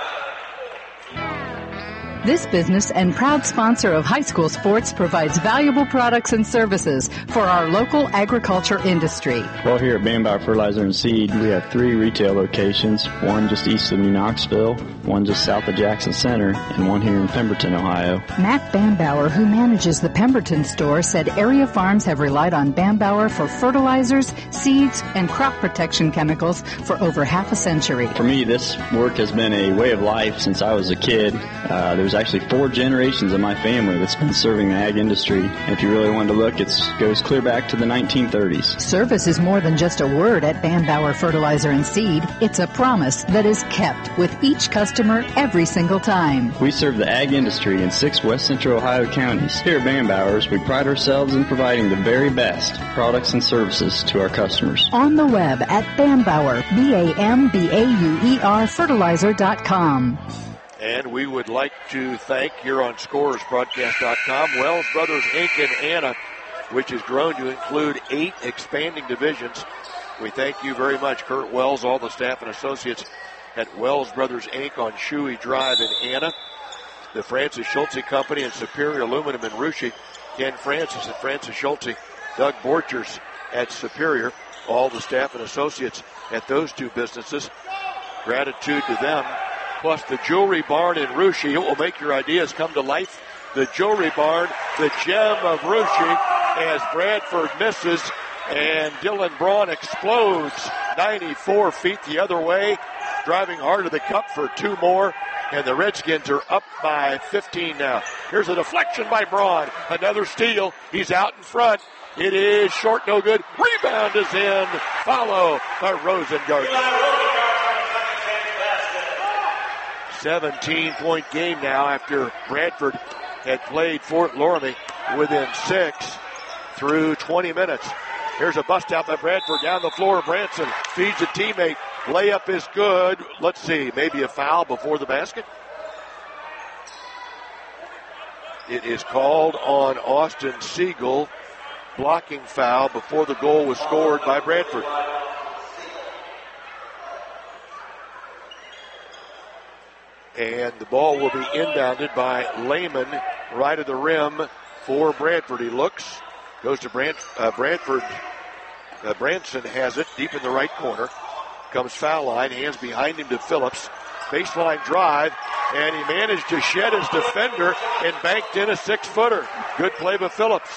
This business and proud sponsor of high school sports provides valuable products and services for our local agriculture industry. Well, here at Bambauer Fertilizer and Seed, we have 3 retail locations, one just east of New Knoxville, one just south of Jackson Center, and one here in Pemberton, Ohio. Matt Bambauer, who manages the Pemberton store, said area farms have relied on Bambauer for fertilizers, seeds, and crop protection chemicals for over half a century. For me, this work has been a way of life since I was a kid. There's actually 4 generations of my family that's been serving the ag industry. And if you really wanted to look, it goes clear back to the 1930s. Service is more than just a word at Bambauer Fertilizer and Seed. It's a promise that is kept with each customer every single time. We serve the ag industry in 6 West Central Ohio counties. Here at Bambauer's, we pride ourselves in providing the very best products and services to our customers. On the web at Bambauer, BAMBAUER fertilizer.com. And we would like to thank here on ScorersBroadcast.com Wells Brothers Inc. and Anna, which has grown to include 8 expanding divisions. We thank you very much, Kurt Wells, all the staff and associates at Wells Brothers Inc. on Shuey Drive in Anna. The Francis Schulte Company and Superior Aluminum in Russia. Ken Francis at Francis Schulte. Doug Borchers at Superior. All the staff and associates at those two businesses. Gratitude to them. Plus the Jewelry Barn in Russia. It will make your ideas come to life. The Jewelry Barn, the gem of Russia, as Bradford misses and Dylan Braun explodes 94 feet the other way, driving hard to the cup for 2 more, and the Redskins are up by 15 now. Here's a deflection by Braun. Another steal. He's out in front. It is short, no good. Rebound is in. Follow by Rosengarten. 17-point game now after Bradford had played Fort Loramie within 6 through 20 minutes. Here's a bust out by Bradford down the floor. Branson feeds a teammate. Layup is good. Let's see, maybe a foul before the basket. It is called on Austin Siegel. Blocking foul before the goal was scored by Bradford. And the ball will be inbounded by Lehman right of the rim for Bradford. He looks, goes to Bradford. Branson has it deep in the right corner. Comes foul line, hands behind him to Phillips. Baseline drive, and he managed to shed his defender and banked in a 6-footer. Good play by Phillips.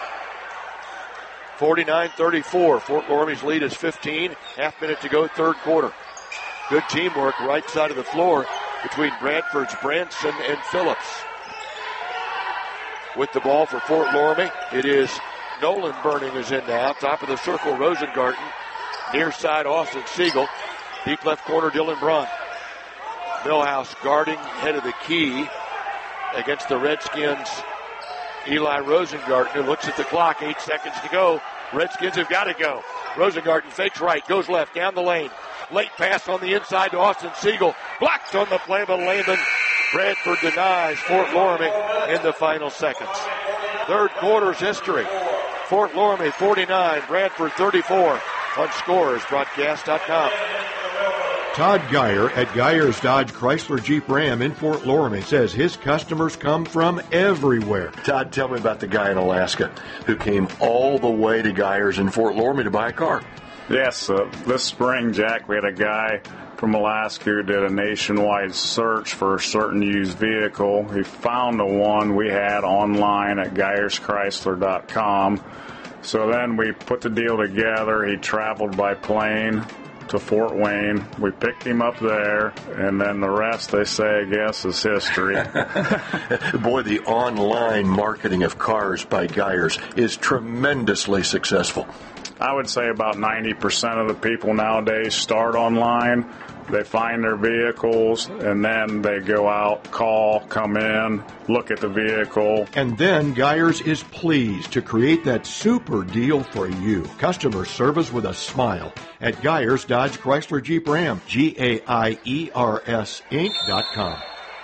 49-34. Fort Loramie's lead is 15. Half minute to go, third quarter. Good teamwork right side of the floor between Bradford's Branson and Phillips. With the ball for Fort Loramie, it is Nolan Burning is in now. Top of the circle, Rosengarten. Near side, Austin Siegel. Deep left corner, Dylan Braun. Millhouse guarding head of the key against the Redskins. Eli Rosengarten, who looks at the clock, 8 seconds to go. Redskins have got to go. Rosengarten fakes right, goes left, down the lane. Late pass on the inside to Austin Siegel. Blocked on the play by Lehman. Bradford denies Fort Loramie in the final seconds. Third quarter's history. Fort Loramie 49, Bradford 34 on ScoresBroadcast.com. Todd Geyer at Geyer's Dodge Chrysler Jeep Ram in Fort Loramie says his customers come from everywhere. Todd, tell me about the guy in Alaska who came all the way to Geyer's in Fort Loramie to buy a car. Yes, this spring, Jack, we had a guy from Alaska who did a nationwide search for a certain used vehicle. He found the one we had online at GeyersChrysler.com. So then we put the deal together. He traveled by plane to Fort Wayne. We picked him up there, and then the rest, they say, I guess, is history. Boy, the online marketing of cars by Geyers is tremendously successful. I would say about 90% of the people nowadays start online. They find their vehicles, and then they go out, call, come in, look at the vehicle. And then Geyers is pleased to create that super deal for you. Customer service with a smile at Geyers Dodge Chrysler Jeep Ram. GAIERS Inc.com.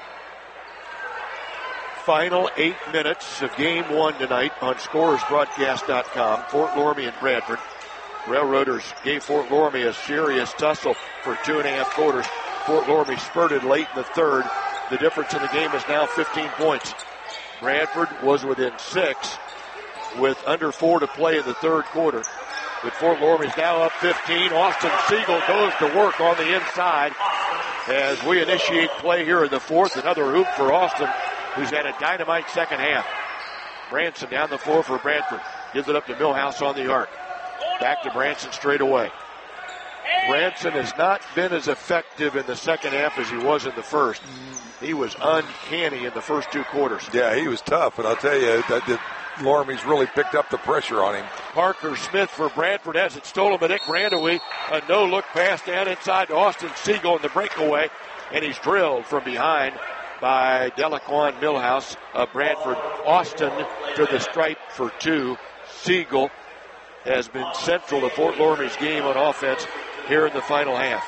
Final 8 minutes of Game 1 tonight on ScoresBroadcast.com. Fort Loramie and Bradford. Railroaders gave Fort Loramie a serious tussle for 2.5 quarters. Fort Loramie spurted late in the third. The difference in the game is now 15 points. Bradford was within 6 with under 4 to play in the third quarter. But Fort Loramie is now up 15. Austin Siegel goes to work on the inside as we initiate play here in the fourth. Another hoop for Austin, who's had a dynamite second half. Branson down the floor for Bradford. Gives it up to Millhouse on the arc. Back to Branson straight away. Branson has not been as effective in the second half as he was in the first. He was uncanny in the first 2 quarters. Yeah, he was tough, and I'll tell you, Loramie's really picked up the pressure on him. Parker Smith for Bradford has it stolen by Nick Brandaway. A no-look pass down inside to Austin Siegel in the breakaway, and he's drilled from behind by Delaquan Millhouse of Bradford. Austin to the stripe for 2. Siegel has been central to Fort Loramie's game on offense here in the final half.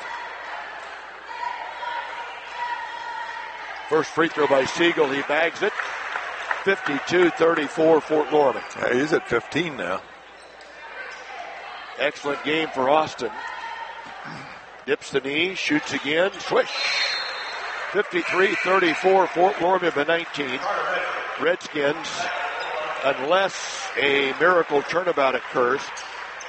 First free throw by Siegel. He bags it. 52-34 Fort Loramie. Yeah, he's at 15 now. Excellent game for Austin. Dips the knee, shoots again, swish. 53-34 Fort Loramie by 19. Redskins, unless a miracle turnabout occurs,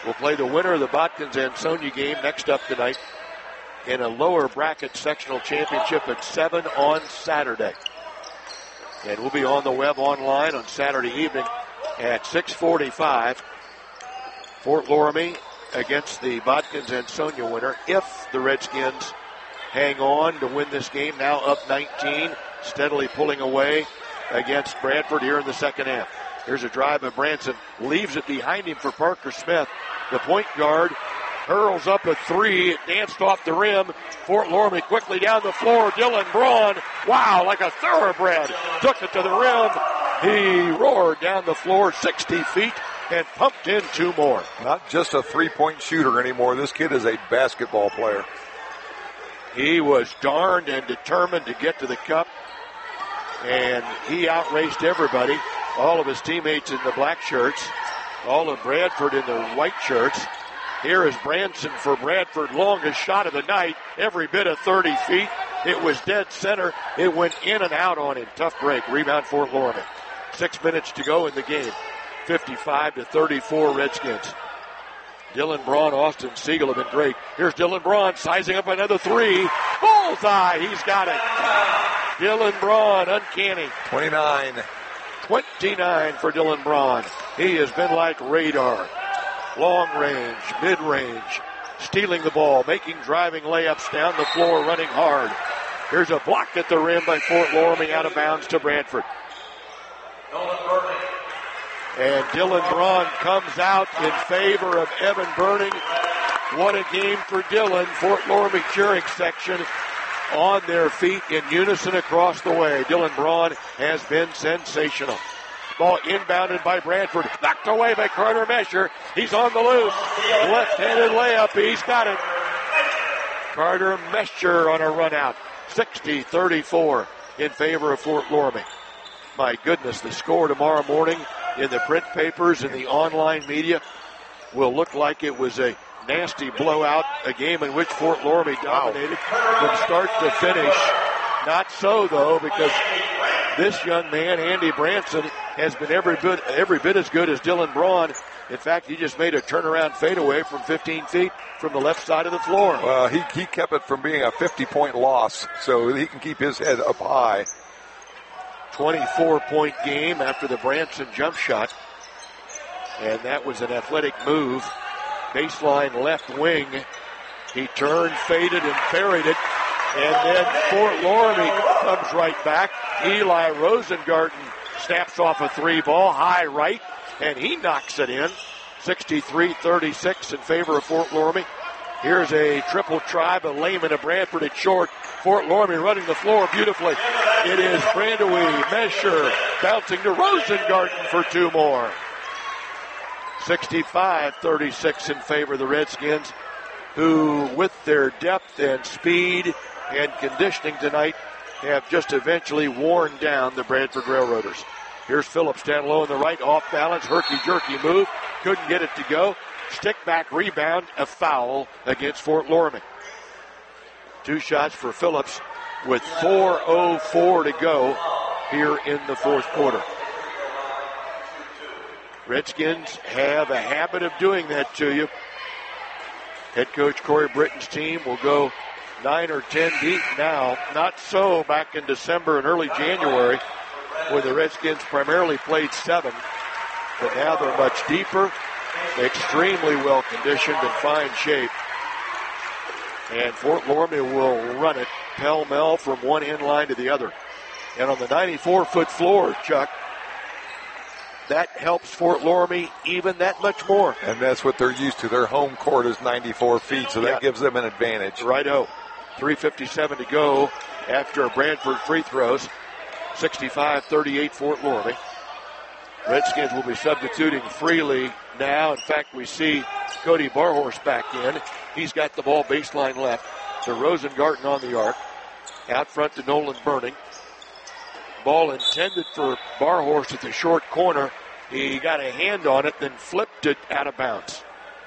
will play the winner of the Botkins-Ansonia game next up tonight in a lower bracket sectional championship at 7 on Saturday. And we'll be on the web online on Saturday evening at 6:45. Fort Loramie against the Botkins-Ansonia winner. If the Redskins hang on to win this game, now up 19, steadily pulling away against Bradford here in the second half. Here's a drive of Branson. Leaves it behind him for Parker Smith. The point guard hurls up a three. It danced off the rim. Fort Loramie quickly down the floor. Dylan Braun, wow, like a thoroughbred, took it to the rim. He roared down the floor 60 feet and pumped in two more. Not just a three-point shooter anymore. This kid is a basketball player. He was darned and determined to get to the cup, and he outraced everybody. All of his teammates in the black shirts, all of Bradford in the white shirts. Here is Branson for Bradford, longest shot of the night, every bit of 30 feet. It was dead center. It went in and out on him. Tough break. Rebound Fort Loramie. 6 minutes to go in the game. 55-34 Redskins. Dylan Braun, Austin Siegel have been great. Here's Dylan Braun sizing up another three. Bullseye. He's got it. Dylan Braun, uncanny. 29 for Dylan Braun. He has been like radar. Long range, mid-range, stealing the ball, making driving layups down the floor, running hard. Here's a block at the rim by Fort Loramie, out of bounds to Bradford. And Dylan Braun comes out in favor of Evan Burning. What a game for Dylan. Fort Loramie cheering section on their feet in unison across the way. Dylan Braun has been sensational. Ball inbounded by Bradford. Knocked away by Carter Mesher. He's on the loose. Left-handed layup. He's got it. Carter Mesher on a run out. 60-34 in favor of Fort Loramie. My goodness, the score tomorrow morning in the print papers and the online media will look like it was a nasty blowout, a game in which Fort Loramie dominated from start to finish. Not so, though, because this young man, Andy Branson, has been every bit as good as Dylan Braun. In fact, he just made a turnaround fadeaway from 15 feet from the left side of the floor. Well, he kept it from being a 50-point loss, so he can keep his head up high. 24-point game after the Branson jump shot. And that was an athletic move. Baseline left wing. He turned, faded, and buried it. And then Fort Loramie comes right back. Eli Rosengarten snaps off a three ball, high right, and he knocks it in. 63-36 in favor of Fort Loramie. Here's a triple try by Lehman of Bradford at short. Fort Loramie running the floor beautifully. It is Brandewie, Mesher, bouncing to Rosengarten for two more. 65-36 in favor of the Redskins, who with their depth and speed and conditioning tonight have just eventually worn down the Bradford Railroaders. Here's Phillips down low on the right, off balance, herky-jerky move, couldn't get it to go. Stick back rebound, a foul against Fort Loramie. Two shots for Phillips with 4:04 to go here in the fourth quarter. Redskins have a habit of doing that to you. Head coach Corey Britton's team will go 9 or 10 deep now. Not so back in December and early January, where the Redskins primarily played 7. But now they're much deeper, extremely well conditioned, in fine shape. And Fort Loramie will run it pell-mell from one end line to the other. And on the 94-foot floor, Chuck, that helps Fort Loramie even that much more. And that's what they're used to. Their home court is 94 feet, so that gives them an advantage. Righto. 3:57 to go after Bradford free throws. 65-38 Fort Loramie. Redskins will be substituting freely now. In fact, we see Cody Barhorse back in. He's got the ball baseline left to Rosengarten on the arc. Out front to Nolan Burning. Ball intended for Barhorse at the short corner. He got a hand on it, then flipped it out of bounds.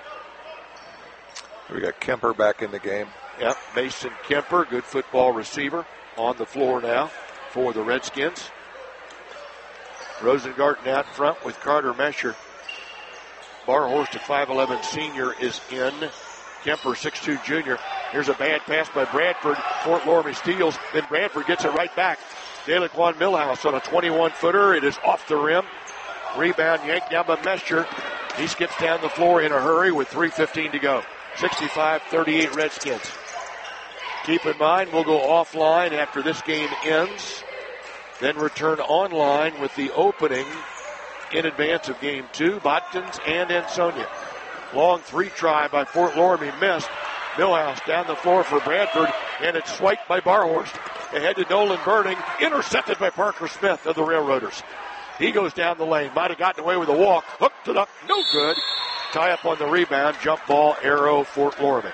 We got Kemper back in the game. Yep, Mason Kemper, good football receiver, on the floor now for the Redskins. Rosengarten out front with Carter Mesher. Barhorst, a 5'11 senior, is in. Kemper, 6'2 junior. Here's a bad pass by Bradford. Fort Loramie steals. Then Bradford gets it right back. Delaquan Millhouse on a 21-footer. It is off the rim. Rebound yanked down by Mescher. He skips down the floor in a hurry with 3:15 to go. 65-38 Redskins. Keep in mind, we'll go offline after this game ends, then return online with the opening in advance of game 2, Botkins and Ansonia. Long 3-try by Fort Loramie missed. Millhouse down the floor for Bradford, and it's swiped by Barhorst. Ahead to Nolan Burning, intercepted by Parker Smith of the Railroaders. He goes down the lane, might have gotten away with a walk, hooked it up, no good. Tie up on the rebound, jump ball, arrow, Fort Loramie.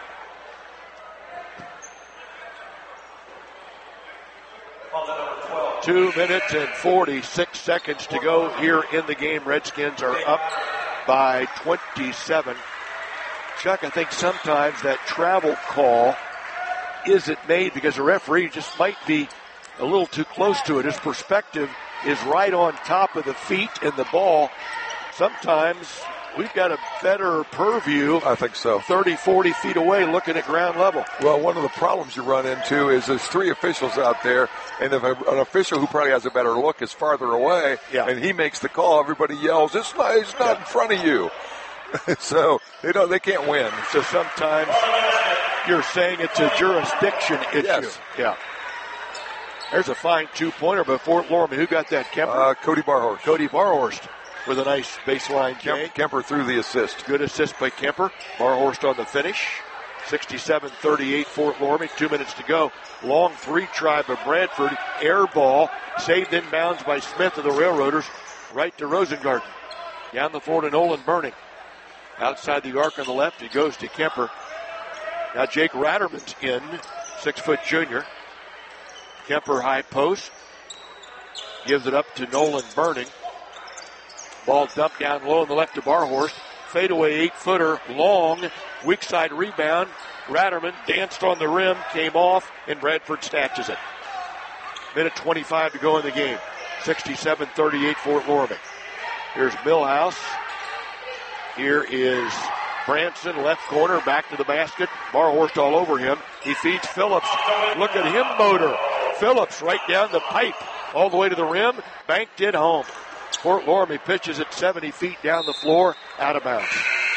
Two minutes and 46 seconds to go here in the game. Redskins are up by 27. Chuck, I think sometimes that travel call isn't made because the referee just might be a little too close to it. His perspective is right on top of the feet and the ball. Sometimes we've got a better purview. I think so. 30, 40 feet away looking at ground level. Well, one of the problems you run into is there's 3 officials out there, and if an official who probably has a better look is farther away, and he makes the call, everybody yells, it's not in front of you. So they can't win. So sometimes you're saying it's a jurisdiction issue. Yes. Yeah. There's a fine 2-pointer by Fort Loramie. Who got that, Kemper? Cody Barhorst. Cody Barhorst with a nice baseline J. Kemper threw the assist. Good assist by Kemper. Barhorst on the finish. 67-38 Fort Loramie. 2 minutes to go. Long 3-try by Bradford. Air ball. Saved inbounds by Smith of the Railroaders. Right to Rosengarten. Down the floor to Nolan Burning. Outside the arc on the left, it goes to Kemper. Now Jake Ratterman's in. 6-foot junior. Kemper high post. Gives it up to Nolan Burning. Ball dumped down low on the left to Barhorst. Fadeaway 8-footer, long, weak side rebound. Ratterman danced on the rim, came off, and Bradford snatches it. Minute 25 to go in the game. 67-38 Fort Loramie. Here's Millhouse. Here is Branson, left corner, back to the basket. Barhorst all over him. He feeds Phillips. Look at him motor. Phillips right down the pipe, all the way to the rim, banked it home. Fort Loramie pitches it 70 feet down the floor, out of bounds.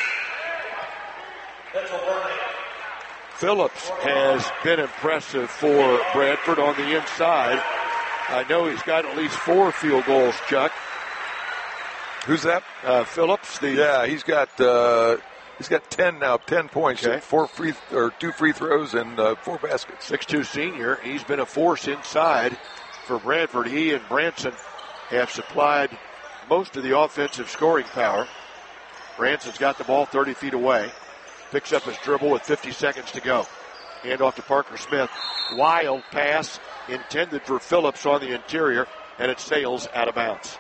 Phillips has been impressive for Bradford on the inside. I know he's got at least 4 field goals, Chuck. Who's that? Phillips. He's got 10 now, 10 points, okay. 2 free throws and 4 baskets. 6'2 senior. He's been a force inside for Bradford. He and Branson have supplied most of the offensive scoring power. Branson's got the ball 30 feet away. Picks up his dribble with 50 seconds to go. Hand off to Parker Smith. Wild pass intended for Phillips on the interior, and it sails out of bounds.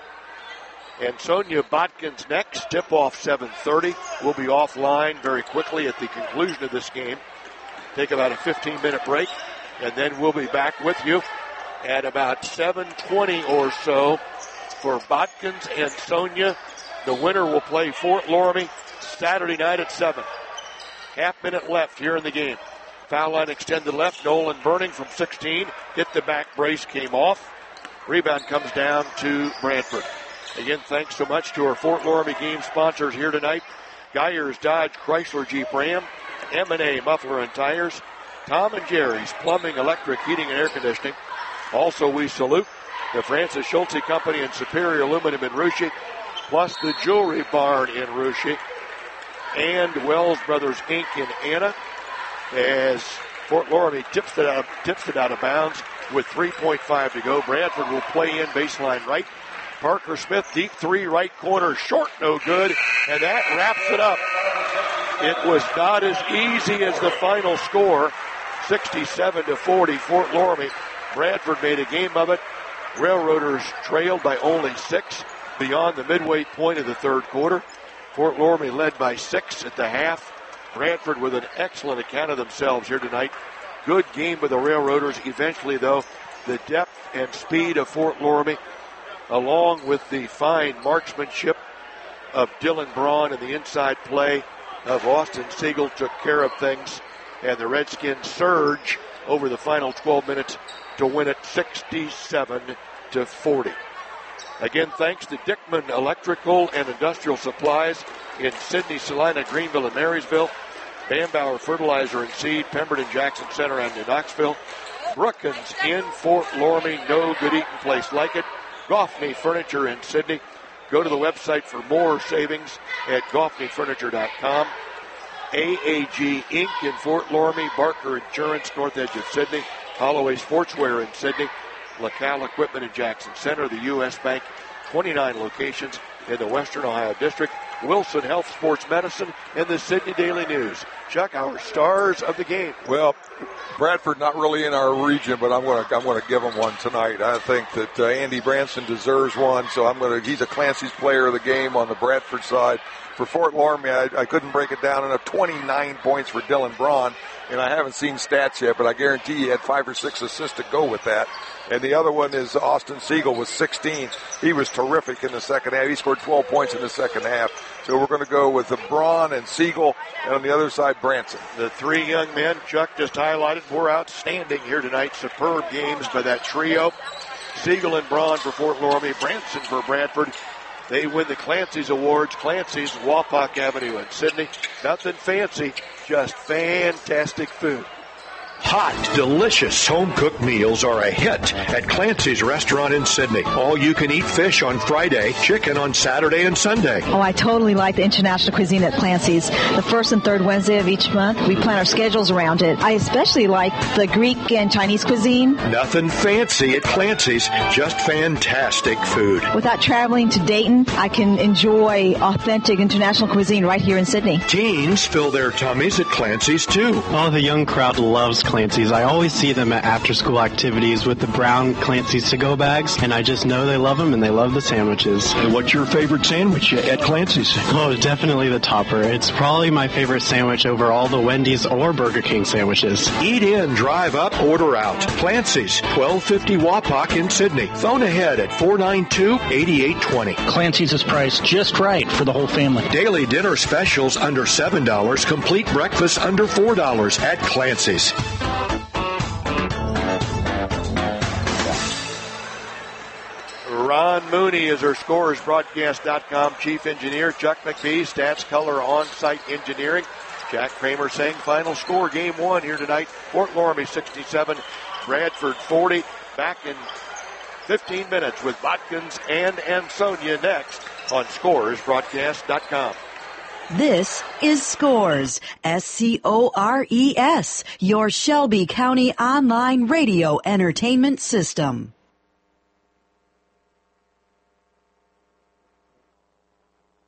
Ansonia Botkins next. Tip-off 7:30. We'll be offline very quickly at the conclusion of this game. Take about a 15-minute break, and then we'll be back with you at about 7:20 or so for Botkins and Ansonia. The winner will play Fort Loramie Saturday night at 7. Half-minute left here in the game. Foul line extended left. Nolan Burning from 16. Hit the back brace, came off. Rebound comes down to Bradford. Again, thanks so much to our Fort Loramie game sponsors here tonight. Geyers Dodge Chrysler Jeep Ram, M&A Muffler and Tires, Tom and Jerry's Plumbing, Electric, Heating and Air Conditioning. Also, we salute the Francis Schulte Company and Superior Aluminum in Russia, plus the Jewelry Barn in Russia, and Wells Brothers Inc. in Anna, as Fort Loramie tips it out of bounds with 3.5 to go. Bradford will play in baseline right. Parker Smith, deep 3, right corner, short, no good, and that wraps it up. It was not as easy as the final score, 67-40, Fort Loramie. Bradford made a game of it. Railroaders trailed by only 6 beyond the midway point of the third quarter. Fort Loramie led by 6 at the half. Bradford with an excellent account of themselves here tonight. Good game with the Railroaders. Eventually, though, the depth and speed of Fort Loramie, along with the fine marksmanship of Dylan Braun, and the inside play of Austin Siegel took care of things, and the Redskins surge over the final 12 minutes to win it 67-40. Again, thanks to Dickman Electrical and Industrial Supplies in Sidney, Salina, Greenville, and Marysville. Bambauer Fertilizer and Seed, Pemberton Jackson Center, and in Knoxville. Brookins in Fort Loramie, no good eating place like it. Goffney Furniture in Sidney. Go to the website for more savings at goffneyfurniture.com. AAG Inc. in Fort Loramie, Barker Insurance, north edge of Sidney. Holloway Sportswear in Sidney. LaCal Equipment in Jackson Center. The U.S. Bank, 29 locations in the Western Ohio District. Wilson Health Sports Medicine, and the Sidney Daily News. Chuck, our stars of the game. Well, Bradford not really in our region, but I'm going to give him one tonight. I think that Andy Branson deserves one, so he's a Clancy's player of the game on the Bradford side. For Fort Loramie, I couldn't break it down enough. 29 points for Dylan Braun, and I haven't seen stats yet, but I guarantee he had 5 or 6 assists to go with that. And the other one is Austin Siegel with 16. He was terrific in the second half. He scored 12 points in the second half. So we're going to go with the Braun and Siegel, and on the other side, Branson. The three young men Chuck just highlighted were outstanding here tonight. Superb games by that trio. Siegel and Braun for Fort Loramie, Branson for Bradford. They win the Clancy's Awards. Clancy's, Wapak Avenue in Sidney. Nothing fancy, just fantastic food. Hot, delicious home-cooked meals are a hit at Clancy's Restaurant in Sidney. All-you-can-eat fish on Friday, chicken on Saturday and Sunday. Oh, I totally like the international cuisine at Clancy's. The first and third Wednesday of each month, we plan our schedules around it. I especially like the Greek and Chinese cuisine. Nothing fancy at Clancy's, just fantastic food. Without traveling to Dayton, I can enjoy authentic international cuisine right here in Sidney. Teens fill their tummies at Clancy's, too. Oh, the young crowd loves Clancy's. I always see them at after-school activities with the brown Clancy's to-go bags, and I just know they love them and they love the sandwiches. And what's your favorite sandwich at Clancy's? Oh, definitely the topper. It's probably my favorite sandwich over all the Wendy's or Burger King sandwiches. Eat in, drive up, order out. Clancy's, 1250 Wapak in Sidney. Phone ahead at 492-8820. Clancy's is priced just right for the whole family. Daily dinner specials under $7. Complete breakfast under $4 at Clancy's. Ron Mooney is our ScorersBroadcast.com chief engineer. Chuck McBee, Stats Color On-Site Engineering. Jack Kramer saying final score, game one here tonight. Fort Loramie 67, Bradford 40. Back in 15 minutes with Botkins and Ansonia next on ScorersBroadcast.com. This is Scores, SCORES, your Shelby County online radio entertainment system.